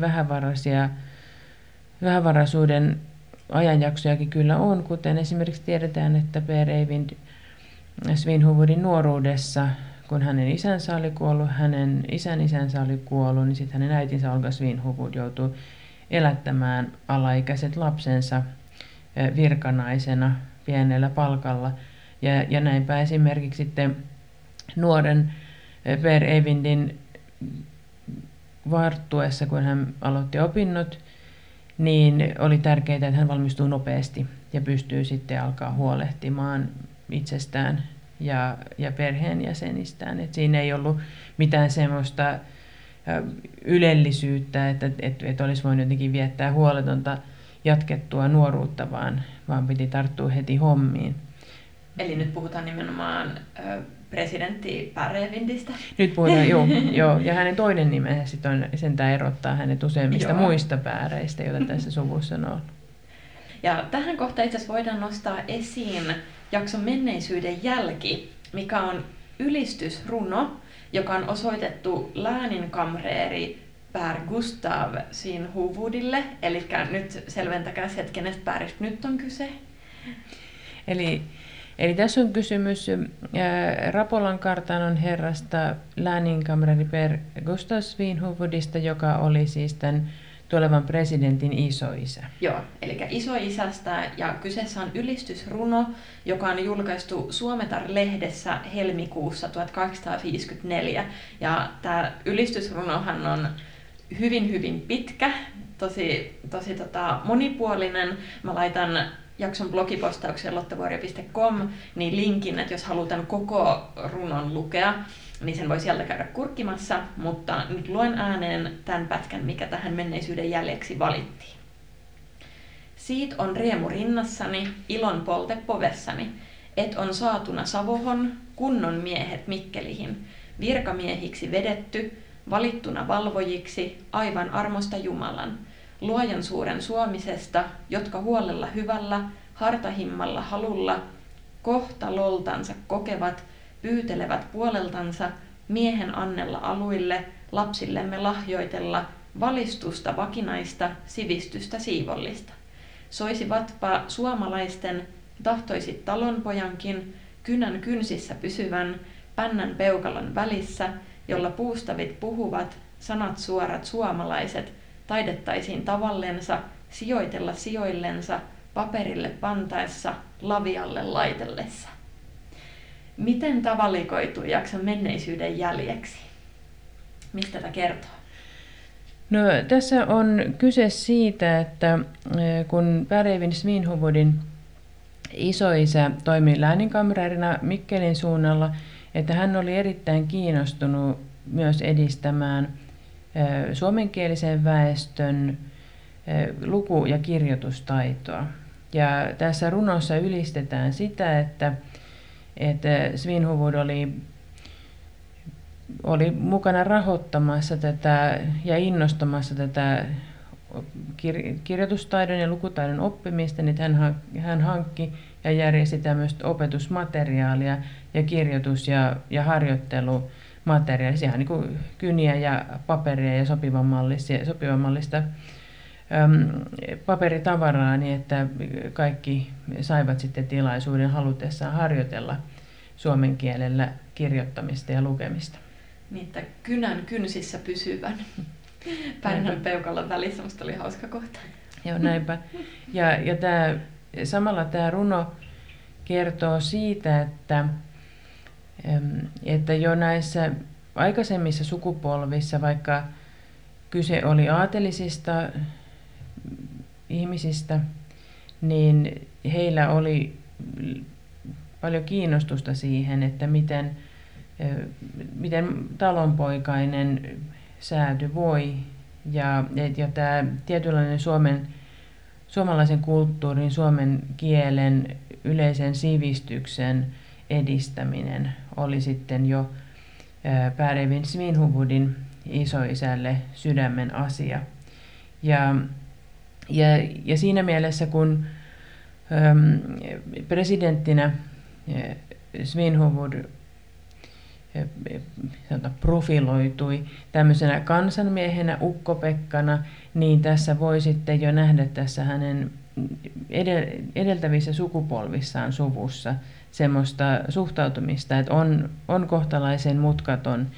vähävaraisuuden ajanjaksojakin kyllä on, kuten esimerkiksi tiedetään, että Per Eivind Svinhuvudin nuoruudessa, kun hänen isänsä oli kuollut, hänen isänsä oli kuollut, niin sitten hänen äitinsä Olga Svinhuvud joutui elättämään alaikäiset lapsensa virkanaisena pienellä palkalla. Ja näinpä esimerkiksi sitten nuoren Per Eivindin varttuessa, kun hän aloitti opinnot, niin oli tärkeää, että hän valmistuu nopeasti ja pystyy sitten alkaa huolehtimaan itsestään ja perheenjäsenistään. Et siinä ei ollut mitään semmoista ylellisyyttä, että olisi voinut jotenkin viettää huoletonta jatkettua nuoruutta, vaan piti tarttua heti hommiin. Eli nyt puhutaan nimenomaan presidentti Per Eivindistä. Nyt puhutaan, joo. Ja hänen toinen nimensä sitten on, sentään erottaa hänet useimmista muista pääreistä, joita tässä suvussa on ollut. Ja tähän kohtaan itse asiassa voidaan nostaa esiin jakson Menneisyyden jälki, mikä on ylistysruno, joka on osoitettu lääninkamreeri Per Gustav Svinhufvudille. Eli nyt selventäkää se, että kenestä Päristä nyt on kyse. Eli tässä on kysymys Rapolan kartanon herrasta lääninkamreeri Per Gustav Svinhufvudista, joka oli siis tämän tulevan presidentin isoisä. Joo, eli isoisästä, ja kyseessä on ylistysruno, joka on julkaistu Suometar-lehdessä helmikuussa 1854. Ja tämä ylistysrunohan on hyvin pitkä, tosi monipuolinen. Mä laitan jakson blogipostaukseen lottavuorio.com niin linkin, että jos halutaan koko runon lukea, niin sen voi sieltä käydä kurkkimassa, mutta nyt luen ääneen tämän pätkän, mikä tähän menneisyyden jäljeksi valittiin. Siit on riemu rinnassani, ilon polte povessani, et on saatuna Savohon, kunnon miehet Mikkelihin, virkamiehiksi vedetty, valittuna valvojiksi, aivan armosta Jumalan, luojan suuren suomisesta, jotka huolella hyvällä, hartahimmalla halulla, kohtaloltansa kokevat, pyytelevät puoleltansa, miehen annella aluille, lapsillemme lahjoitella, valistusta vakinaista, sivistystä siivollista. Soisivatpa suomalaisten, tahtoisit talonpojankin, kynän kynsissä pysyvän, pännän peukalon välissä, jolla puustavit puhuvat, sanat suorat suomalaiset, taidettaisiin tavallensa, sijoitella sijoillensa, paperille pantaessa, lavialle laitellessa. Miten tämä valikoituu jakson menneisyyden jäljeksi? Mistä tämä kertoo? No, tässä on kyse siitä, että kun Per Eyvind Svinhufvudin isoisä toimi lääninkamreerina Mikkelin suunnalla, että hän oli erittäin kiinnostunut myös edistämään suomenkielisen väestön luku- ja kirjoitustaitoa. Ja tässä runossa ylistetään sitä, että Svinhufvud oli mukana rahoittamassa tätä ja innostamassa tätä kirjoitustaidon ja lukutaidon oppimista, niin hän hankki ja järjesti tämmöistä opetusmateriaalia ja kirjoitus- ja harjoittelumateriaalia. Sehän niin kuin kyniä ja paperia ja sopivanmallista paperitavaraa, niin että kaikki saivat sitten tilaisuuden halutessaan harjoitella suomen kielellä kirjoittamista ja lukemista. Niin, että kynän kynsissä pysyvän. Pännän peukalon välissä, musta oli hauska kohta. Joo, näinpä. Ja samalla tämä runo kertoo siitä, että jo näissä aikaisemmissa sukupolvissa, vaikka kyse oli aatelisista ihmisistä, niin heillä oli paljon kiinnostusta siihen, että miten talonpoikainen sääty voi ja tämä tietynlainen suomalaisen kulttuurin, suomen kielen, yleisen sivistyksen edistäminen oli sitten jo Per Eyvind Svinhufvudin isoisälle sydämen asia. Ja siinä mielessä, kun presidenttinä Svinhufvud profiloitui tämmöisenä kansanmiehenä, ukkopekkana, niin tässä voi sitten jo nähdä tässä hänen edeltävissä sukupolvissaan suvussa semmoista suhtautumista, että on kohtalaisen mutkaton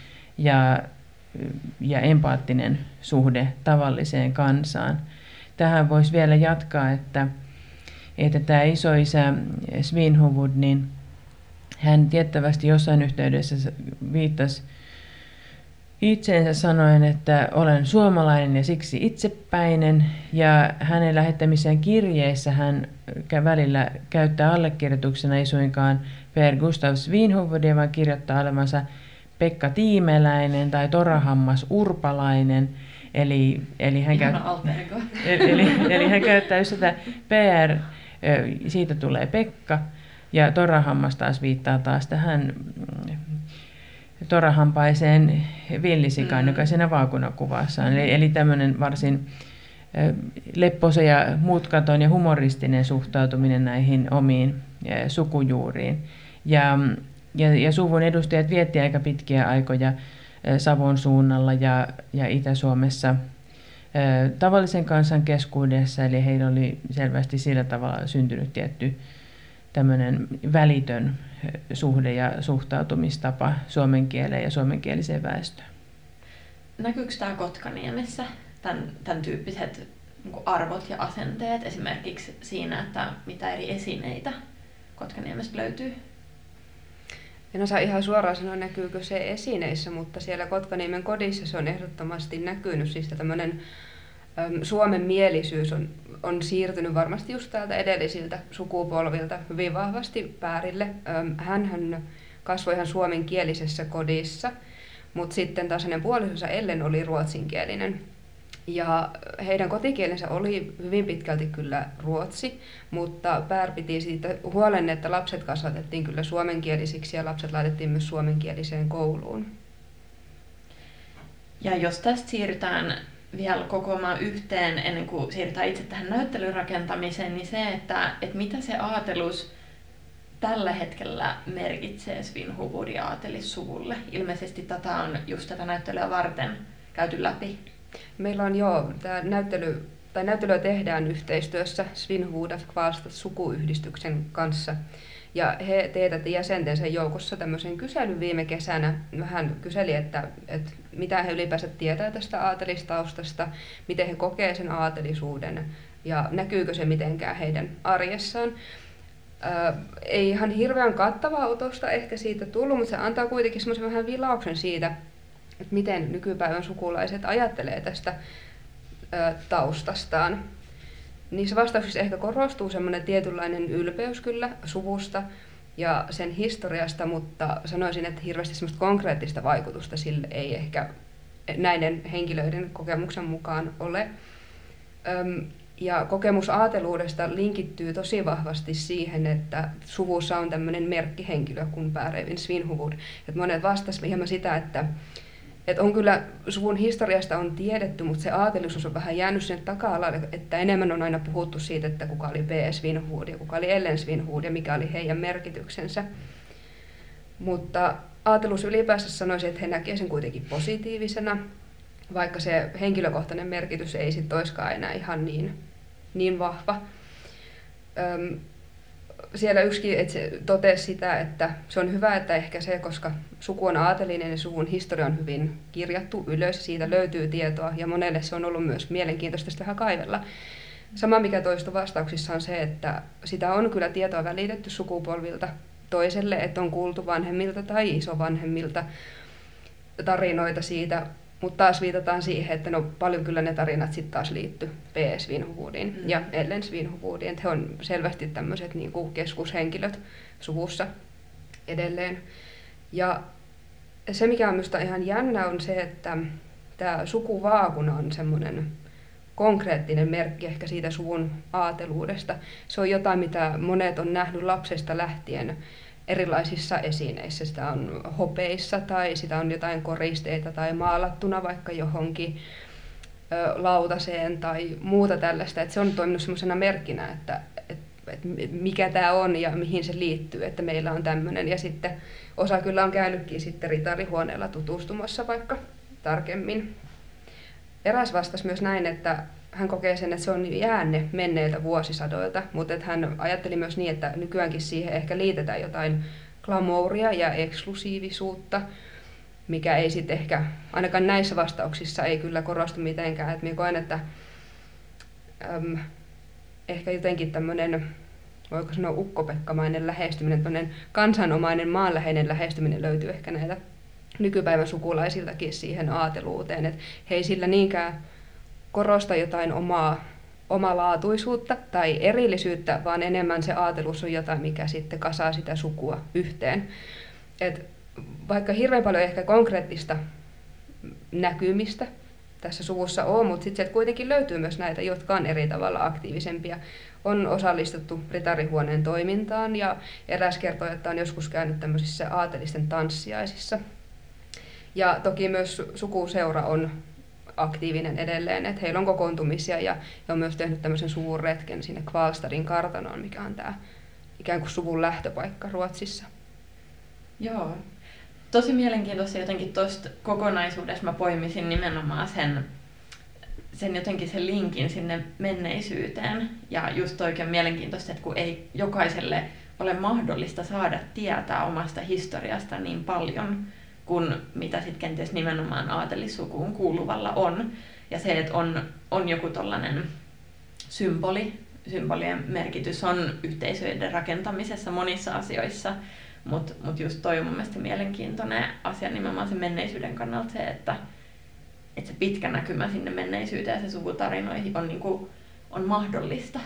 ja empaattinen suhde tavalliseen kansaan. Tähän voisi vielä jatkaa, että tämä isoisä Svinhufvud, niin hän tiettävästi jossain yhteydessä viittasi itseensä sanoen, että olen suomalainen ja siksi itsepäinen. Ja hänen lähettämissään kirjeissä hän välillä käyttää allekirjoituksena ei suinkaan Per Gustav Svinhufvudia, vaan kirjoittaa olevansa Pekka Tiimeläinen tai Torahammas Urpalainen. Eli hän käyttää just sitä PR, siitä tulee Pekka. Ja Torahammas taas viittaa taas tähän torahampaiseen villisikaan, joka siinä vaakunakuvassaan. Eli tämmöinen varsin lepposa ja mutkaton ja humoristinen suhtautuminen näihin omiin sukujuuriin. Ja suvun edustajat vietti aika pitkiä aikoja Savon suunnalla ja Itä-Suomessa tavallisen kansan keskuudessa, eli heillä oli selvästi sillä tavalla syntynyt tietty tämmöinen välitön suhde ja suhtautumistapa suomen kieleen ja suomenkieliseen väestöön. Näkyykö tämä Kotkaniemessä, tämän tyyppiset niin arvot ja asenteet esimerkiksi siinä, että mitä eri esineitä Kotkaniemestä löytyy? En osaa ihan suoraan sanoa, näkyykö se esineissä, mutta siellä Kotkaniemen kodissa se on ehdottomasti näkynyt. Siis tämmöinen Suomen mielisyys on siirtynyt varmasti just täältä edellisiltä sukupolvilta hyvin vahvasti Päärille. Hänhän kasvoi ihan suomenkielisessä kodissa, mutta sitten taas hänen puolisonsa Ellen oli ruotsinkielinen. Ja heidän kotikielensä oli hyvin pitkälti kyllä ruotsi, mutta Päär piti siitä huolen, että lapset kasvatettiin kyllä suomenkielisiksi ja lapset laitettiin myös suomenkieliseen kouluun. Ja jos tästä siirrytään vielä kokoamaan yhteen ennen kuin siirrytään itse tähän näyttelyn rakentamiseen, niin se, että mitä se aatelus tällä hetkellä merkitsee Svinhufvudin aatelissuvulle. Ilmeisesti tätä näyttelyä varten käyty läpi. Meillä on tämä näyttelyä tehdään yhteistyössä Svinhufvud af Kvalstad sukuyhdistyksen kanssa. Ja he teetätti jäsentensä joukossa tämmöisen kyselyn viime kesänä. Vähän kyseli, että mitä he ylipäänsä tietää tästä aatelistaustasta, miten he kokee sen aatelisuuden ja näkyykö se mitenkään heidän arjessaan. Ei ihan hirveän kattavaa otosta ehkä siitä tullut, mutta se antaa kuitenkin semmoisen vähän vilauksen siitä, että miten nykypäivän sukulaiset ajattelee tästä taustastaan. Niissä vastauksissa ehkä korostuu semmoinen tietynlainen ylpeys kyllä suvusta ja sen historiasta, mutta sanoisin, että hirveästi semmoista konkreettista vaikutusta sille ei ehkä näiden henkilöiden kokemuksen mukaan ole. Ja kokemus aateluudesta linkittyy tosi vahvasti siihen, että suvussa on tämmöinen merkkihenkilö kuin Pär Eyvind Svinhufvud. Monet vastasivat hieman sitä, että on kyllä suvun historiasta on tiedetty, mutta se aatelisuus on vähän jäänyt sinne taka-alalle, että enemmän on aina puhuttu siitä, että kuka oli P. Svinhufvud ja kuka oli Ellen Svinhufvud ja mikä oli heidän merkityksensä. Mutta aatelus ylipäänsä sanoisi, että he näkevät sen kuitenkin positiivisena, vaikka se henkilökohtainen merkitys ei sitten olisikaan enää ihan niin vahva. Siellä yksikin totesi sitä, että se on hyvä, että ehkä se, koska suku on aatelinen ja suvun historia on hyvin kirjattu ylös ja siitä löytyy tietoa ja monelle se on ollut myös mielenkiintoista sitä vähän kaivella. Sama mikä toistui vastauksissa on se, että sitä on kyllä tietoa välitetty sukupolvilta toiselle, että on kuultu vanhemmilta tai isovanhemmilta tarinoita siitä, mutta taas viitataan siihen, että paljon kyllä ne tarinat sitten taas liittyy P. Svinhufvudiin ja Ellen Svinhufvudiin, että he on selvästi tämmöiset niinku keskushenkilöt suvussa edelleen. Ja se, mikä on minusta ihan jännä, on se, että tämä sukuvaakuna on semmoinen konkreettinen merkki ehkä siitä suvun aateluudesta. Se on jotain, mitä monet on nähnyt lapsesta lähtien erilaisissa esineissä. Sitä on hopeissa tai sitä on jotain koristeita tai maalattuna vaikka johonkin lautaseen tai muuta tällaista. Että se on toiminut semmoisena merkkinä, että mikä tämä on ja mihin se liittyy, että meillä on tämmöinen. Ja sitten osa kyllä on käynytkin sitten ritarihuoneella tutustumassa vaikka tarkemmin. Eräs vastasi myös näin, että hän kokee sen, että se on jäänne menneiltä vuosisadoilta, mutta että hän ajatteli myös niin, että nykyäänkin siihen ehkä liitetään jotain glamouria ja eksklusiivisuutta, mikä ei sitten ehkä, ainakaan näissä vastauksissa ei kyllä korostu mitenkään. Että minä koen, että ehkä jotenkin tämmöinen, voiko sanoa ukkopekkamainen lähestyminen, tämmöinen kansanomainen maanläheinen lähestyminen löytyy ehkä näitä nykypäivän sukulaisiltakin siihen aateluuteen, että he ei sillä niinkään korosta jotain omalaatuisuutta tai erillisyyttä, vaan enemmän se aatelus on jotain, mikä sitten kasaa sitä sukua yhteen. Et vaikka hirveän paljon ehkä konkreettista näkymistä tässä suvussa on, mutta sitten sieltä kuitenkin löytyy myös näitä, jotka on eri tavalla aktiivisempia. On osallistuttu ritarihuoneen toimintaan ja eräs kertoi, että on joskus käynyt tämmöisissä aatelisten tanssiaisissa. Ja toki myös sukuseura on aktiivinen edelleen, että heillä on kokoontumisia ja he on myös tehnyt tämmöisen suvun retken sinne Kvalstadin kartanoon, mikä on tämä ikään kuin suvun lähtöpaikka Ruotsissa. Joo. Tosi mielenkiintoista jotenkin tuosta kokonaisuudesta mä poimisin nimenomaan sen jotenkin sen linkin sinne menneisyyteen. Ja just oikein mielenkiintoista, että kun ei jokaiselle ole mahdollista saada tietää omasta historiasta niin paljon kuin mitä sitten kenties nimenomaan aatelissukuun kuuluvalla on. Ja se, että on joku tollainen symbolien merkitys on yhteisöiden rakentamisessa monissa asioissa. Mutta just toi on mun mielestä mielenkiintoinen asia nimenomaan sen menneisyyden kannalta se, että se pitkä näkymä sinne menneisyyteen ja se suvutarinoihin on mahdollista.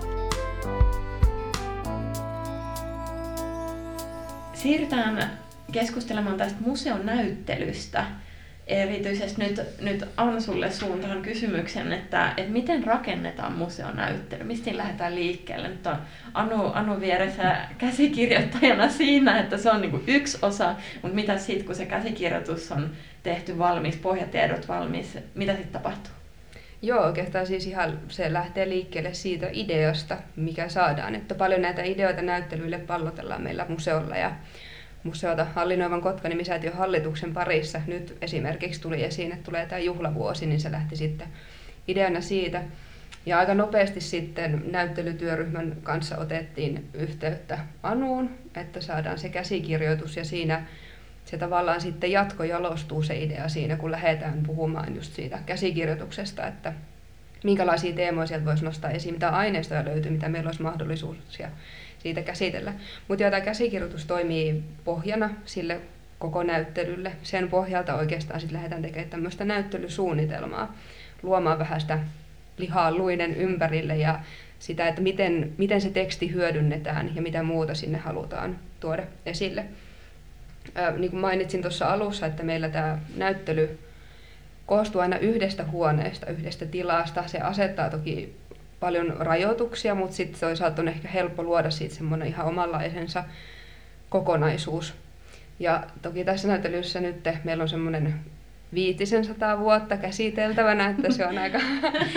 Siirrytään keskustelemaan tästä museonäyttelystä. Erityisesti nyt Ansulle suuntaan kysymyksen, että miten rakennetaan museonäyttely? Mistä lähdetään liikkeelle? Nyt on Anu vieressä käsikirjoittajana siinä, että se on niin kuin yksi osa, mutta mitä sitten, kun se käsikirjoitus on tehty valmis, pohjatiedot valmis, mitä sitten tapahtuu? Joo, oikeastaan siis ihan se lähtee liikkeelle siitä ideasta, mikä saadaan. Että paljon näitä ideoita näyttelyille pallotellaan meillä museolla ja museota hallinnoivan Kotka-nimisäätiön hallituksen parissa. Nyt esimerkiksi tuli esiin, että tulee tämä juhlavuosi, niin se lähti sitten ideana siitä. Ja aika nopeasti sitten näyttelytyöryhmän kanssa otettiin yhteyttä Anuun, että saadaan se käsikirjoitus ja siinä se tavallaan sitten jatkojalostuu se idea siinä, kun lähdetään puhumaan just siitä käsikirjoituksesta, että minkälaisia teemoja sieltä voisi nostaa esiin, mitä aineistoja löytyy, mitä meillä olisi mahdollisuuksia siitä käsitellä. Mutta tämä käsikirjoitus toimii pohjana sille koko näyttelylle. Sen pohjalta oikeastaan sitten lähdetään tekemään tämmöistä näyttelysuunnitelmaa, luomaan vähän sitä lihaa luiden ympärille ja sitä, että miten se teksti hyödynnetään ja mitä muuta sinne halutaan tuoda esille. Niin kuin mainitsin tuossa alussa, että meillä tämä näyttely koostuu aina yhdestä huoneesta, yhdestä tilasta. Se asettaa toki paljon rajoituksia, mutta sitten toisaalta on ehkä helppo luoda siitä semmoinen ihan omanlaisensa kokonaisuus. Ja toki tässä näyttelyssä nyt meillä on semmoinen 500 vuotta käsiteltävänä, että se on aika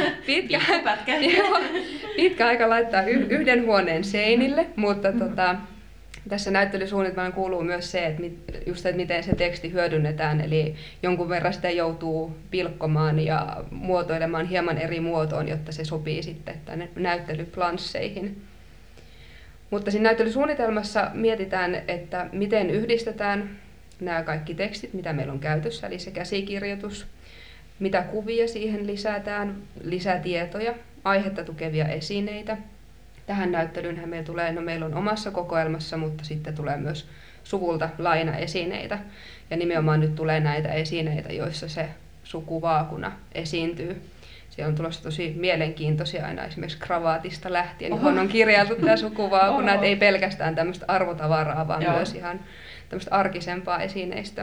pitkä aika laittaa yhden huoneen seinille, mutta tässä näyttelysuunnitelmaan kuuluu myös se, että miten se teksti hyödynnetään, eli jonkun verran sitä joutuu pilkkomaan ja muotoilemaan hieman eri muotoon, jotta se sopii sitten tänne näyttelyplansseihin. Mutta siinä näyttelysuunnitelmassa mietitään, että miten yhdistetään nämä kaikki tekstit, mitä meillä on käytössä, eli se käsikirjoitus, mitä kuvia siihen lisätään, lisätietoja, aihetta tukevia esineitä. Tähän näyttelyynhän meillä tulee, meillä on omassa kokoelmassa, mutta sitten tulee myös suvulta lainaesineitä. Ja nimenomaan nyt tulee näitä esineitä, joissa se sukuvaakuna esiintyy. Siellä on tulossa tosi mielenkiintoisia aina esimerkiksi kravaatista lähtien, johon on kirjailtu tämä sukuvaakuna, että ei pelkästään tämmöistä arvotavaraa, vaan myös ihan tämmöistä arkisempaa esineistöä.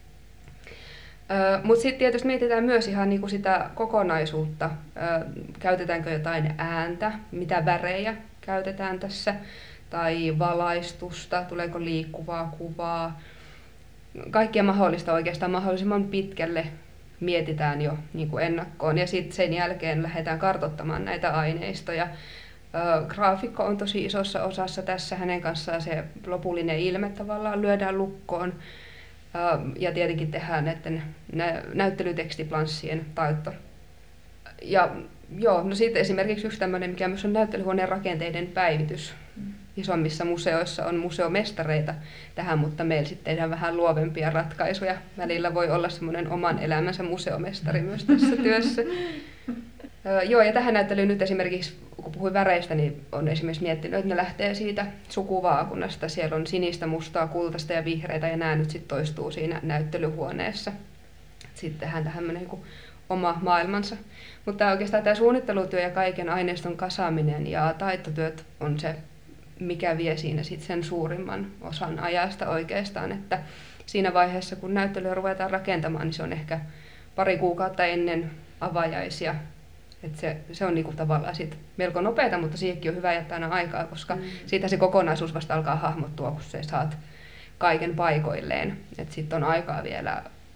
Mutta sitten tietysti mietitään myös ihan niinku sitä kokonaisuutta. Käytetäänkö jotain ääntä, mitä värejä käytetään tässä, tai valaistusta, tuleeko liikkuvaa kuvaa. Kaikkea mahdollista oikeastaan mahdollisimman pitkälle mietitään jo niinku ennakkoon, ja sitten sen jälkeen lähdetään kartoittamaan näitä aineistoja. Graafikko on tosi isossa osassa tässä, hänen kanssaan se lopullinen ilme tavallaan lyödään lukkoon. Ja tietenkin tehdään näiden näyttelytekstiplanssien taitto. Ja joo, no sitten esimerkiksi yksi tämmöinen, mikä myös on näyttelyhuoneen rakenteiden päivitys. Isommissa museoissa on museomestareita tähän, mutta meillä sitten tehdään vähän luovempia ratkaisuja. Välillä voi olla semmoinen oman elämänsä museomestari myös tässä työssä. Joo, ja tähän näyttelyyn nyt esimerkiksi, kun puhuin väreistä, niin on esimerkiksi miettinyt, että ne lähtee siitä sukuvaakunasta. Siellä on sinistä, mustaa, kultaista ja vihreitä, ja nämä nyt sitten toistuu siinä näyttelyhuoneessa. Sitten tehdään tämmöinen oma maailmansa. Mutta oikeastaan tämä suunnittelutyö ja kaiken aineiston kasaaminen ja taitotyöt on se, mikä vie siinä sitten sen suurimman osan ajasta oikeastaan. Että siinä vaiheessa, kun näyttelyä ruvetaan rakentamaan, niin se on ehkä pari kuukautta ennen avajaisia. Että se on niinku tavallaan sit melko nopeata, mutta siihenkin on hyvä jättää aina aikaa, koska siitä se kokonaisuus vasta alkaa hahmottua, kun sä saat kaiken paikoilleen. Sitten on aikaa vielä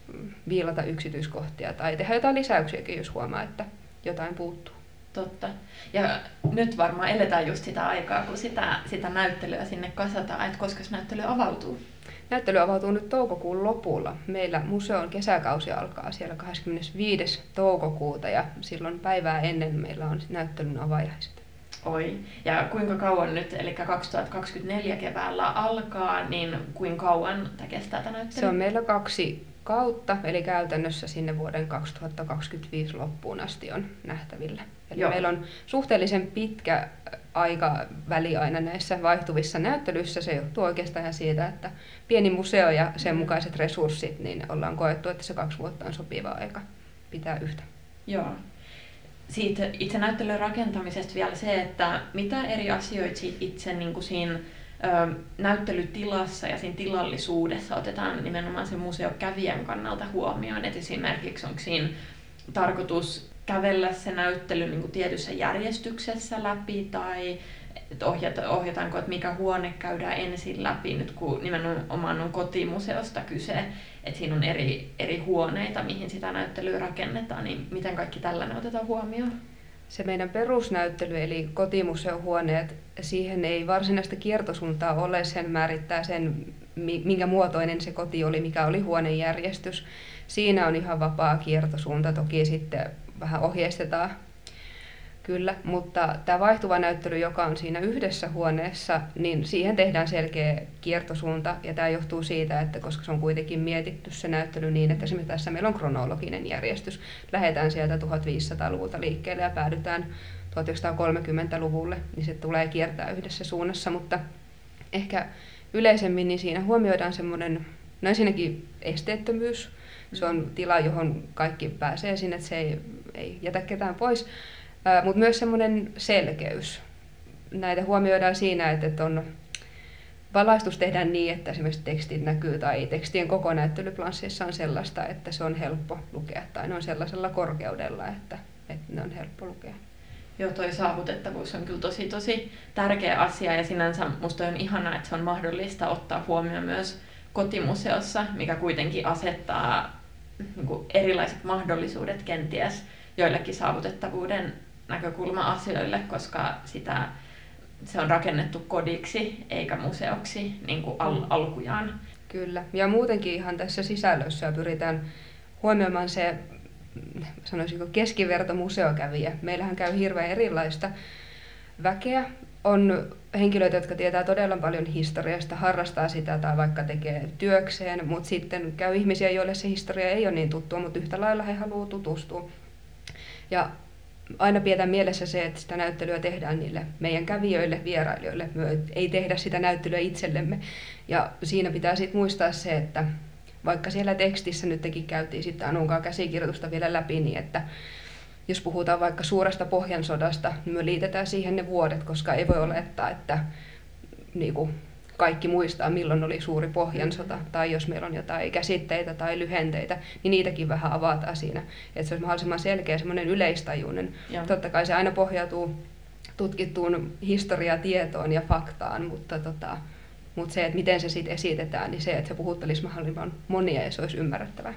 viilata yksityiskohtia tai tehdä jotain lisäyksiäkin, jos huomaa, että jotain puuttuu. Totta. Ja nyt varmaan eletään just sitä aikaa, kun sitä näyttelyä sinne kasataan, että koska se näyttely avautuu. Näyttely avautuu nyt toukokuun lopulla. Meillä museon kesäkausi alkaa siellä 25. toukokuuta ja silloin päivää ennen meillä on näyttelyn avajaiset. Oi. Ja kuinka kauan nyt, eli 2024 keväällä alkaa, niin kuinka kauan tämä kestää tämä näyttely? Se on meillä 2 kautta, eli käytännössä sinne vuoden 2025 loppuun asti on nähtävillä. Eli meillä on suhteellisen pitkä aikaväli aina näissä vaihtuvissa näyttelyissä. Se johtuu oikeastaan siitä, että pieni museo ja sen mukaiset resurssit, niin ollaan koettu, että se 2 vuotta on sopiva aika pitää yhtä. Joo. Siitä itse näyttelyn rakentamisesta vielä se, että mitä eri asioita itse niin kuin siinä näyttelytilassa ja siinä tilallisuudessa otetaan nimenomaan sen museokävijän kannalta huomioon. Et esimerkiksi onko siinä tarkoitus kävellä se näyttely niin kuin tietyssä järjestyksessä läpi tai ohjataanko, että mikä huone käydään ensin läpi, nyt kun nimenomaan on kotimuseosta kyse, että siinä on eri huoneita, mihin sitä näyttelyä rakennetaan, niin miten kaikki tällainen otetaan huomioon? Se meidän perusnäyttely, eli kotimuseohuoneet, siihen ei varsinaista kiertosuuntaa ole, sen määrittää sen, minkä muotoinen se koti oli, mikä oli huonejärjestys. Siinä on ihan vapaa kiertosuunta, toki sitten vähän ohjeistetaan. Kyllä, mutta tämä vaihtuva näyttely, joka on siinä yhdessä huoneessa, niin siihen tehdään selkeä kiertosuunta. Ja tämä johtuu siitä, että koska se on kuitenkin mietitty se näyttely niin, että esimerkiksi tässä meillä on kronologinen järjestys. Lähdetään sieltä 1500-luvulta liikkeelle ja päädytään 1930-luvulle, niin se tulee kiertää yhdessä suunnassa. Mutta ehkä yleisemmin niin siinä huomioidaan semmoinen, no ensinnäkin esteettömyys. Se on tila, johon kaikki pääsee sinne, että se ei jätä ketään pois. Mutta myös semmoinen selkeys. Näitä huomioidaan siinä, että valaistus tehdään niin, että esimerkiksi tekstit näkyy tai tekstien koko näyttelyplansseissa on sellaista, että se on helppo lukea tai ne on sellaisella korkeudella, että ne on helppo lukea. Joo, toi saavutettavuus on kyllä tosi tärkeä asia ja sinänsä musta on ihanaa, että se on mahdollista ottaa huomioon myös kotimuseossa, mikä kuitenkin asettaa niin kuin erilaiset mahdollisuudet kenties joillekin saavutettavuuden näkökulma-asioille, koska se on rakennettu kodiksi eikä museoksi niin kuin alkujaan. Kyllä, ja muutenkin ihan tässä sisällössä pyritään huomioimaan se, sanoisinko, keskiverto museokävijä. Meillähän käy hirveän erilaista väkeä. On henkilöitä, jotka tietää todella paljon historiasta, harrastaa sitä tai vaikka tekee työkseen, mutta sitten käy ihmisiä, joille se historia ei ole niin tuttua, mutta yhtä lailla he haluavat tutustua. Ja aina pidetään mielessä se, että sitä näyttelyä tehdään niille meidän kävijöille, vierailijoille. Me ei tehdä sitä näyttelyä itsellemme. Ja siinä pitää sitten muistaa se, että vaikka siellä tekstissä nytkin käytiin sitten Anunkaan käsikirjoitusta vielä läpi, niin että jos puhutaan vaikka suuresta Pohjansodasta, niin me liitetään siihen ne vuodet, koska ei voi olettaa, että niin kuin kaikki muistaa, milloin oli suuri Pohjansota, tai jos meillä on jotain käsitteitä tai lyhenteitä, niin niitäkin vähän avataan siinä. Että se olisi mahdollisimman selkeä, semmoinen yleistajuinen. Joo. Totta kai se aina pohjautuu tutkittuun historiatietoon ja faktaan, mutta se, että miten se sitten esitetään, niin se, että se puhuttelisi mahdollisimman monia ja se olisi ymmärrettävää.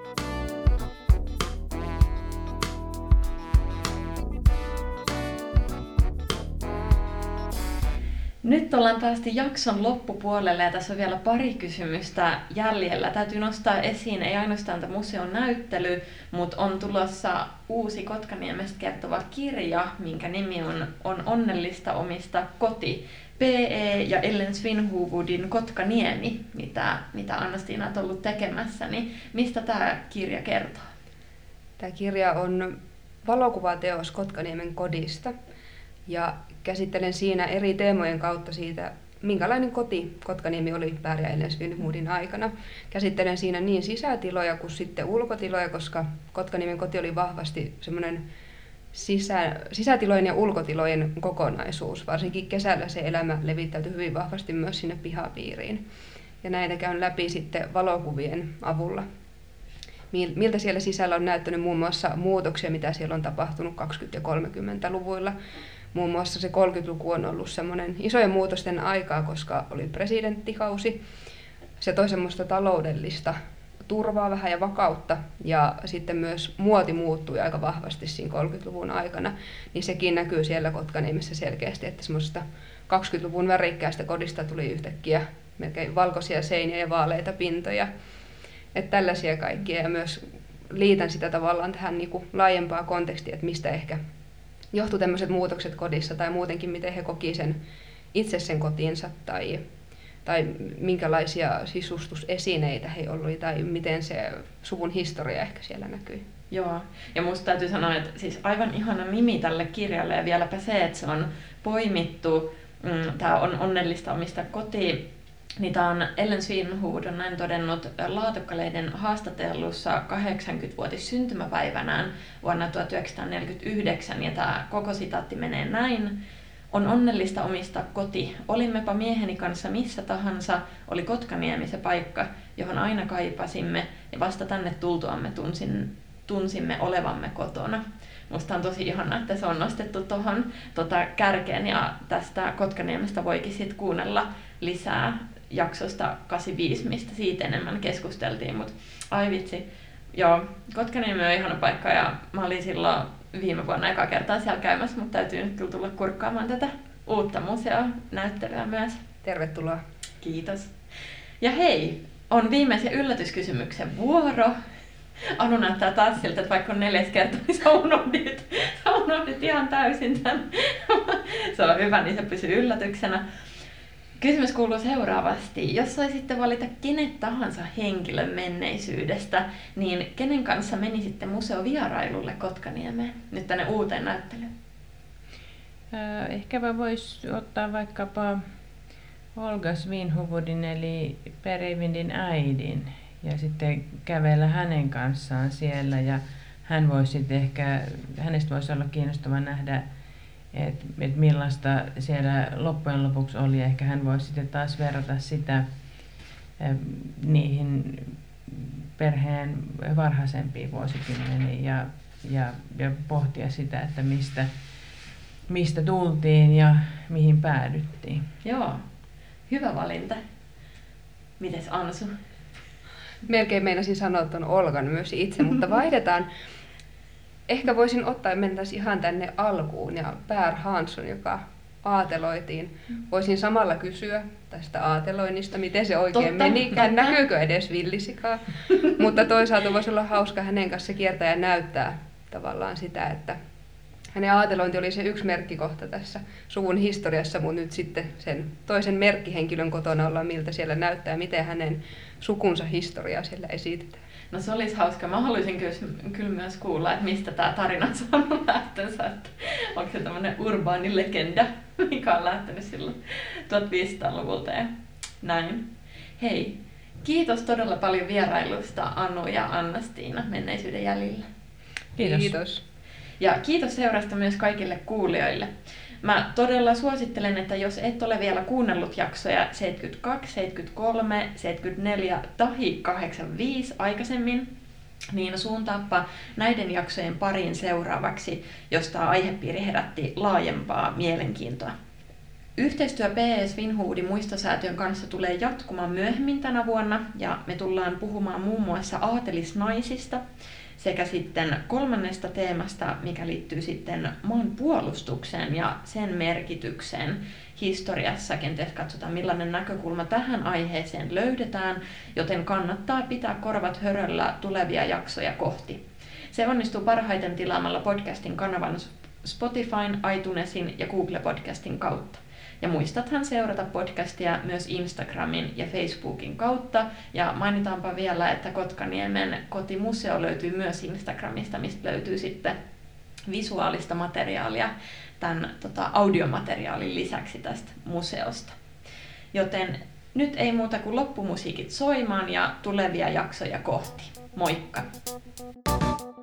Nyt ollaan päästy jakson loppupuolelle ja tässä on vielä pari kysymystä jäljellä. Täytyy nostaa esiin ei ainoastaan tämä museon näyttely, mutta on tulossa uusi Kotkaniemestä kertova kirja, minkä nimi on Onnellista omista koti. P.E. ja Ellen Svinhufvudin Kotkaniemi, mitä Anna-Stiina on ollut tekemässä, niin mistä tämä kirja kertoo? Tämä kirja on valokuvateos Kotkaniemen kodista. Ja käsittelen siinä eri teemojen kautta siitä, minkälainen koti Kotkaniemi oli Pär ja Ellen Svinhufvudin aikana. Käsittelen siinä niin sisätiloja kuin sitten ulkotiloja, koska Kotkaniemen koti oli vahvasti semmoinen sisätilojen ja ulkotilojen kokonaisuus. Varsinkin kesällä se elämä levittäytyi hyvin vahvasti myös sinne pihapiiriin. Ja näitä käyn läpi sitten valokuvien avulla. Miltä siellä sisällä on näyttänyt muun muassa muutoksia, mitä siellä on tapahtunut 20- ja 30-luvuilla. Muun muassa se 30-luku on ollut semmoinen isojen muutosten aikaa, koska oli presidenttikausi. Se toi semmoista taloudellista turvaa vähän ja vakautta, ja sitten myös muoti muuttui aika vahvasti siinä 30-luvun aikana, niin sekin näkyy siellä Kotkaniemessä selkeästi, että semmoista 20-luvun värikkäästä kodista tuli yhtäkkiä melkein valkoisia seiniä ja vaaleita pintoja. Että tällaisia kaikkia, ja myös liitän sitä tavallaan tähän niin kuin laajempaa kontekstia, että mistä ehkä johtui tämmöiset muutokset kodissa tai muutenkin miten he koki itse sen kotinsa tai minkälaisia sisustusesineitä he oli tai miten se suvun historia ehkä siellä näkyi. Joo, ja musta täytyy sanoa, että siis aivan ihana nimi tälle kirjalle ja vieläpä se, että se on poimittu, tämä on onnellista omista koti, niin tämä on Ellen Svinhufvud on näin todennut Laatokkaleiden haastattelussa 80-vuotis syntymäpäivänään vuonna 1949, ja tämä koko sitaatti menee näin. On onnellista omistaa koti. Olimmepa mieheni kanssa missä tahansa, oli Kotkaniemi se paikka, johon aina kaipasimme, ja vasta tänne tultuamme tunsimme olevamme kotona. Musta on tosi ihana, että se on nostettu tuohon kärkeen, ja tästä Kotkaniemestä voikin sit kuunnella lisää jaksosta 85, mistä siitä enemmän keskusteltiin, mutta ai vitsi. Joo, Kotkaniemi on ihana paikka, ja mä olin silloin viime vuonna eka kertaa siellä käymässä, mutta täytyy nyt kyllä tulla kurkkaamaan tätä uutta museonäyttelyä myös. Tervetuloa. Kiitos. Ja hei, on viimeisen yllätyskysymyksen vuoro. Anu näyttää taas siltä, että vaikka on 4. kerta, niin sä unohdit ihan täysin tämän. Se on hyvä, niin se pysyy yllätyksenä. Kysymys kuuluu seuraavasti. Jos saisitte valita kenet tahansa henkilön menneisyydestä, niin kenen kanssa menisitte museovierailulle Kotkaniemeen? Nyt tänne uuteen näyttelyyn. Ehkäpä voisi ottaa vaikkapa Olga Svinhufvudin eli Per Eivindin äidin ja sitten kävellä hänen kanssaan siellä, ja hän voisi sitten hänestä voisi olla kiinnostava nähdä, että millaista siellä loppujen lopuksi oli. Ehkä hän voisi sitten taas verrata sitä niihin perheen varhaisempiin vuosikymmeniin ja pohtia sitä, että mistä tultiin ja mihin päädyttiin. Joo, hyvä valinta. Mites Ansu? Melkein meinasin sanoa tuon Olgan myös itse, mutta vaihdetaan. Ehkä voisin ottaa, mentäisiin ihan tänne alkuun, ja Per Hansson, joka aateloitiin. Voisin samalla kysyä tästä aateloinnista, miten se oikein menikään, näkyykö edes villisikaa. Mutta toisaalta voisi olla hauska hänen kanssa kiertää ja näyttää tavallaan sitä, että hänen aatelointi oli se yksi merkkikohta tässä suvun historiassa, mutta nyt sitten sen toisen merkkihenkilön kotona ollaan, miltä siellä näyttää, miten hänen sukunsa historiaa siellä esitetään. No se olisi hauska. Mä haluaisin kyllä myös kuulla, että mistä tämä tarina on saanut lähtönsä. Että onko se tämmöinen urbaani legenda, mikä on lähtenyt silloin 1500-luvulta ja näin. Hei, kiitos todella paljon vierailusta Anu ja Anna-Stiina Menneisyyden jäljillä. Kiitos. Ja kiitos seurasta myös kaikille kuulijoille. Mä todella suosittelen, että jos et ole vielä kuunnellut jaksoja 72, 73, 74 tai 85 aikaisemmin, niin suuntaappa näiden jaksojen pariin seuraavaksi, josta aihepiiri herätti laajempaa mielenkiintoa. Yhteistyö P.E. Svinhufvudin muistosäätiön kanssa tulee jatkumaan myöhemmin tänä vuonna, ja me tullaan puhumaan muun muassa aatelisnaisista, sekä sitten 3. teemasta, mikä liittyy sitten maan puolustukseen ja sen merkitykseen historiassa. Kenties katsotaan, millainen näkökulma tähän aiheeseen löydetään, joten kannattaa pitää korvat höröllä tulevia jaksoja kohti. Se onnistuu parhaiten tilaamalla podcastin kanavan Spotifyn, iTunesin ja Google Podcastin kautta. Ja muistathan seurata podcastia myös Instagramin ja Facebookin kautta. Ja mainitaanpa vielä, että Kotkaniemen kotimuseo löytyy myös Instagramista, mistä löytyy sitten visuaalista materiaalia tämän audiomateriaalin lisäksi tästä museosta. Joten nyt ei muuta kuin loppumusiikit soimaan ja tulevia jaksoja kohti. Moikka!